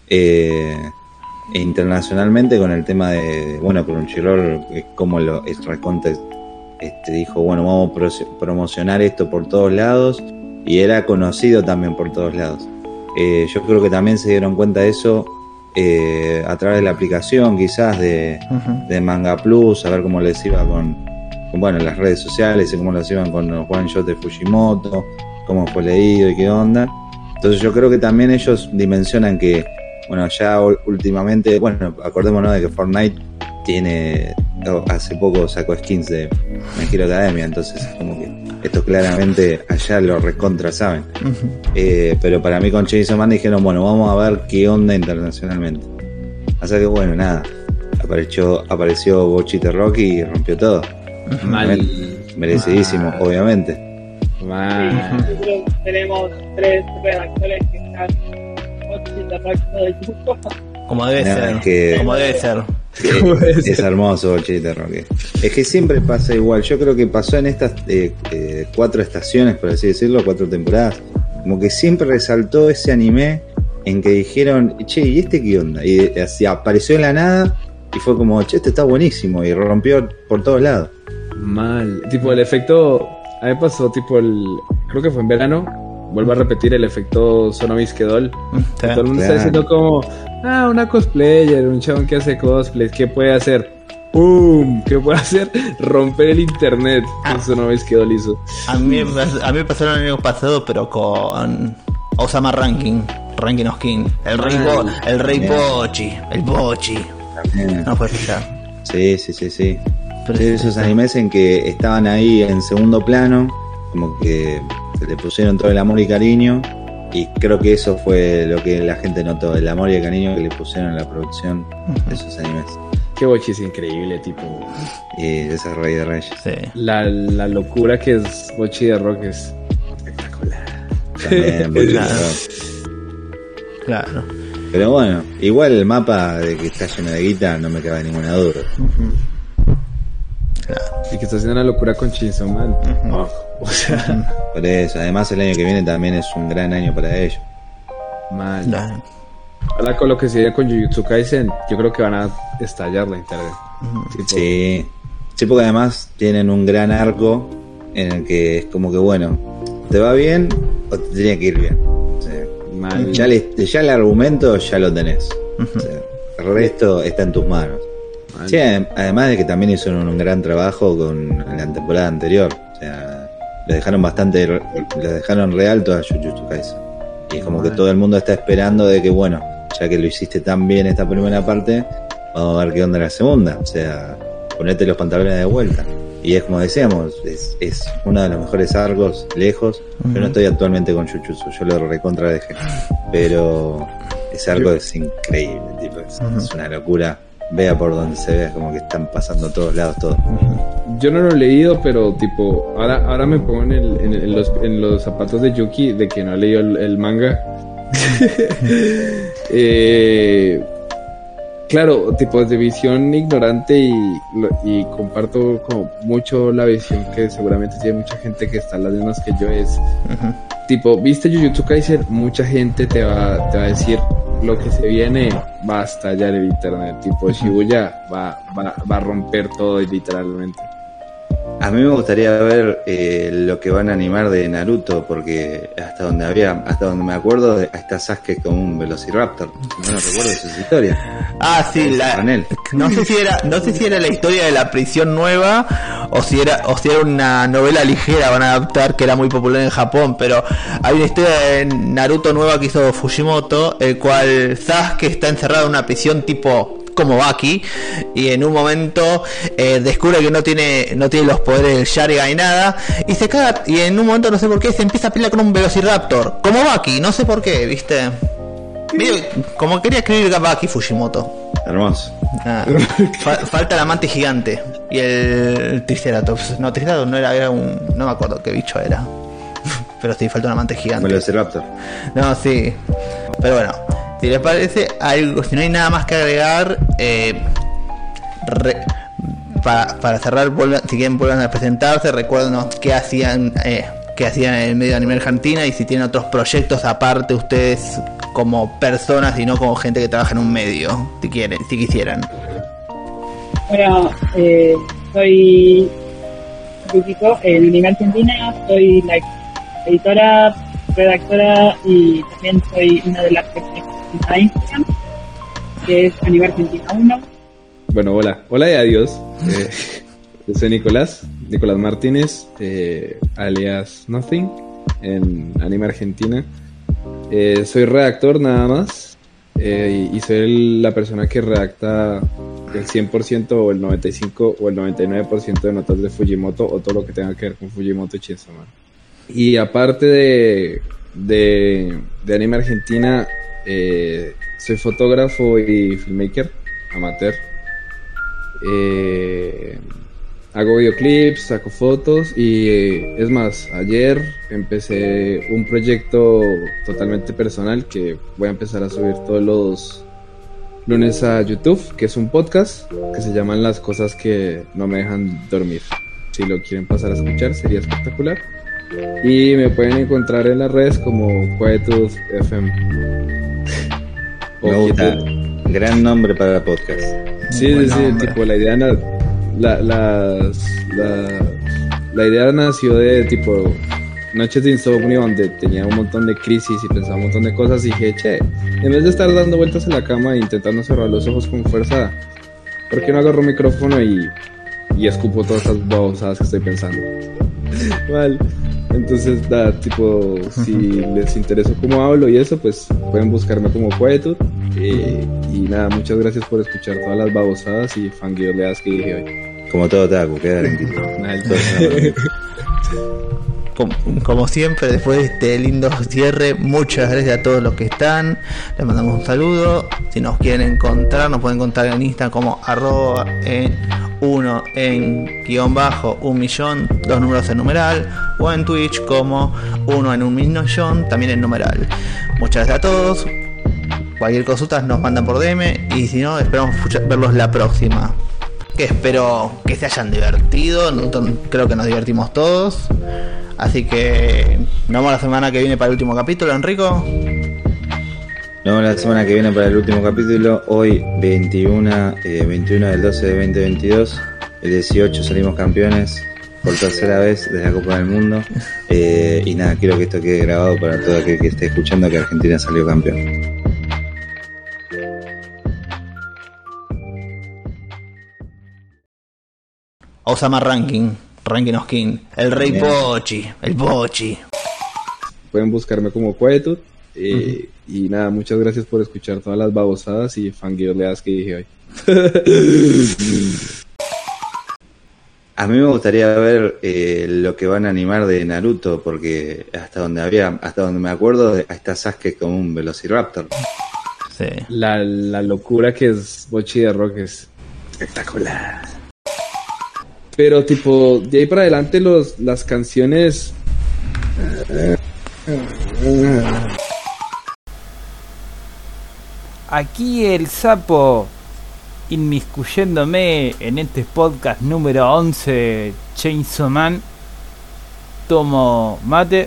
internacionalmente con el tema de, bueno, Crunchyroll, como es recontra, dijo, bueno, vamos a promocionar esto por todos lados, y era conocido también por todos lados. Yo creo que también se dieron cuenta de eso a través de la aplicación, quizás de Manga Plus, a ver cómo les iba con bueno, las redes sociales, y cómo les iban con los one shot de Fujimoto, cómo fue leído y qué onda. Entonces yo creo que también ellos dimensionan que, bueno, ya últimamente, bueno, acordémonos de que Fortnite hace poco sacó skins de My Hero Academia, entonces como que esto claramente allá lo recontra saben. Pero para mí con Chainsaw Man dijeron, bueno, vamos a ver qué onda internacionalmente. Así que bueno, nada, apareció Bocchi the Rocky y rompió todo. Merecidísimo, obviamente. Sí, nosotros tenemos 3 redactores que están todo el tiempo. Como debe ser. Como debe ser. Es hermoso Bocchi the Rocky. Es que siempre pasa igual. Yo creo que pasó en estas 4 estaciones, por así decirlo, 4 temporadas. Como que siempre resaltó ese anime en que dijeron, che, ¿y este qué onda? Y así apareció en la nada y fue como, che, este está buenísimo, y rompió por todos lados. Mal. Tipo, el efecto. A mí pasó, tipo, creo que fue en verano. Vuelvo a repetir el efecto Sonovisque Doll. Todo el mundo está diciendo como, una cosplayer, un chabón que hace cosplays, ¿qué puede hacer? ¡Pum! ¿Qué puede hacer? Romper el internet. Eso no ves que Doll hizo. A mí me pasó el año pasado, pero con Osama Ranking of King. El rey Bocchi. El Bocchi. No puede fijar. Sí. Pero esos animes en que estaban ahí en segundo plano, como que se le pusieron todo el amor y cariño, y creo que eso fue lo que la gente notó, el amor y el cariño que le pusieron en la producción de esos animes. Que Bocchi es increíble, tipo. Y ese Rey de Reyes. Sí. La locura que es Bocchi the Rock es espectacular. También Bocchi Claro. Pero bueno, igual el mapa de que está lleno de guita no me cabe ninguna duda. Claro. Y que está haciendo una locura con Chainsaw Man. O sea, por eso, además el año que viene también es un gran año para ellos. mal. Claro. Ahora con lo que se viene con Jujutsu Kaisen, yo creo que van a estallar la internet. Tipo, Sí, porque además tienen un gran arco en el que es como que, bueno, ¿te va bien o te tiene que ir bien? O sea, mal. ya el argumento ya lo tenés. O sea, el resto está en tus manos. Mal. Sí, además de que también hicieron un gran trabajo con la temporada anterior. O sea, lo dejaron re alto a Jujutsu Kaisen. Y es como que todo el mundo está esperando de que, bueno, ya que lo hiciste tan bien esta primera parte, vamos a ver qué onda la segunda. O sea, ponete los pantalones de vuelta. Y es como decíamos, es uno de los mejores arcos, lejos. Yo no estoy actualmente con Jujutsu, yo lo recontra dejé. Pero ese arco es increíble, tipo, es una locura. Vea por donde se vea, como que están pasando a todos lados todo. Yo no lo he leído, pero tipo, ahora me pongo en los zapatos de Yuki, de que no ha leído el manga. Claro, tipo de visión ignorante y comparto como mucho la visión que seguramente tiene mucha gente que está en las mismas que yo, es tipo, ¿viste Jujutsu Kaisen? Mucha gente te va a decir lo que se viene va a estallar el internet, tipo Shibuya va a romper todo literalmente. A mí me gustaría ver lo que van a animar de Naruto, porque hasta donde me acuerdo, está Sasuke como un Velociraptor. No recuerdo esa historia. Ah, sí, no sé si era la historia de la prisión nueva o si era una novela ligera van a adaptar que era muy popular en Japón, pero hay una historia de Naruto nueva que hizo Fujimoto, el cual Sasuke está encerrado en una prisión tipo como Baki, y en un momento descubre que no tiene los poderes del Sharingan y nada, y se caga, y en un momento no sé por qué se empieza a pelear con un Velociraptor como Baki, no sé por qué, viste, como quería escribir Baki Fujimoto. Hermoso. Falta el amante gigante y el Triceratops. No, Triceratops no era no me acuerdo qué bicho era. Pero sí, falta un amante gigante. Velociraptor. No, sí. Pero bueno, si les parece algo, si no hay nada más que agregar, para cerrar, si quieren vuelvan a presentarse, recuérdenos qué hacían en el medio de anime Argentina y si tienen otros proyectos aparte ustedes como personas y no como gente que trabaja en un medio, si quisieran. Bueno, soy Yukiko en Anime Argentina, soy la editora, redactora y también soy una de las personas de Instagram, que es Anime Argentina 1. Bueno, hola y adiós. Yo soy Nicolás Martínez, alias Nothing, en Anime Argentina. Soy redactor nada más, y soy la persona que redacta el 100% o el 95% o el 99% de notas de Fujimoto o todo lo que tenga que ver con Fujimoto y Chainsaw Man. Y aparte de Anime Argentina, soy fotógrafo y filmmaker amateur. Hago videoclips, saco fotos y es más, ayer empecé un proyecto totalmente personal que voy a empezar a subir todos los lunes a YouTube, que es un podcast que se llaman Las Cosas que no me dejan dormir. Si lo quieren pasar a escuchar sería espectacular. Y me pueden encontrar en las redes como Quietud FM. Me gusta. Gran nombre para el podcast. Sí, tipo la idea la idea nació de tipo noches de insomnio donde tenía un montón de crisis y pensaba un montón de cosas y dije, en vez de estar dando vueltas en la cama e intentando cerrar los ojos con fuerza, ¿por qué no agarro un micrófono y escupo todas esas babosadas que estoy pensando? Vale. Entonces, tipo, si les interesó cómo hablo y eso, pues pueden buscarme como Quietud. Y nada, muchas gracias por escuchar todas las babosadas y fangirleadas que dije hoy. Como todo taco, queda tranquilo. Como siempre, después de este lindo cierre, muchas gracias a todos los que están. Les mandamos un saludo. Si nos quieren encontrar, nos pueden encontrar en Instagram como @1 en _1.000.000, 2 números en numeral, o en Twitch como 1 en 1.000.000, también en numeral. Muchas gracias a todos. Cualquier consulta nos mandan por DM y si no, esperamos verlos la próxima. Que espero que se hayan divertido. Creo que nos divertimos todos. Así que nos vemos la semana que viene para el último capítulo, Enrico. Nos vemos la semana que viene para el último capítulo. Hoy 21 del 12 de 2022. El 18 salimos campeones por tercera vez de la Copa del Mundo. Y nada, quiero que esto quede grabado para todo aquel que esté escuchando que Argentina salió campeón. Osama Ranking Oskin, el rey Pochi, el Pochi. Pueden buscarme como Quietud. Y nada, muchas gracias por escuchar todas las babosadas y fangirleadas que dije hoy. A mí me gustaría ver lo que van a animar de Naruto, porque hasta donde me acuerdo, está Sasuke como un Velociraptor. Sí. La locura que es Bochi de Rock es espectacular. Pero tipo, de ahí para adelante las canciones... Aquí el sapo inmiscuyéndome en este podcast número 11 de Chainsaw Man. Tomo mate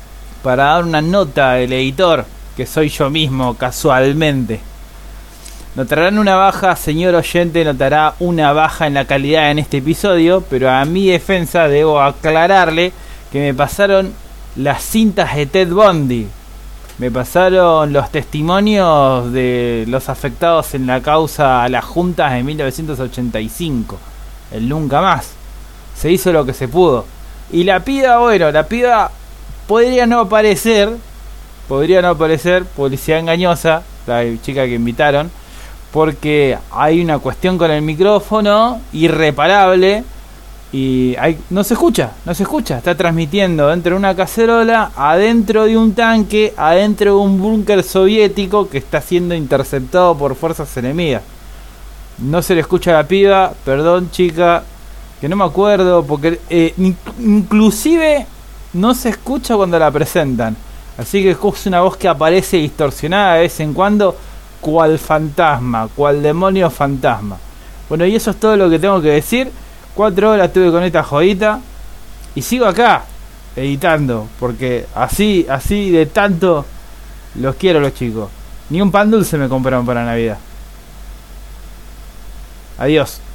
para dar una nota al editor, que soy yo mismo casualmente. Notarán una baja, señor oyente, notará una baja en la calidad en este episodio, pero a mi defensa debo aclararle que me pasaron las cintas de Ted Bundy. Me pasaron los testimonios de los afectados en la causa a las juntas de 1985. El nunca más. Se hizo lo que se pudo. Y la piba, bueno, la piba podría no aparecer, publicidad engañosa, la chica que invitaron, porque hay una cuestión con el micrófono irreparable y no se escucha, está transmitiendo dentro de una cacerola, adentro de un tanque, adentro de un búnker soviético que está siendo interceptado por fuerzas enemigas. No se le escucha a la piba, perdón chica, que no me acuerdo, porque inclusive no se escucha cuando la presentan, así que es una voz que aparece distorsionada de vez en cuando, cual fantasma, cual demonio fantasma. Bueno, y eso es todo lo que tengo que decir. 4 horas estuve con esta jodita y sigo acá editando, porque así de tanto los quiero los chicos. Ni un pan dulce me compraron para Navidad. Adiós.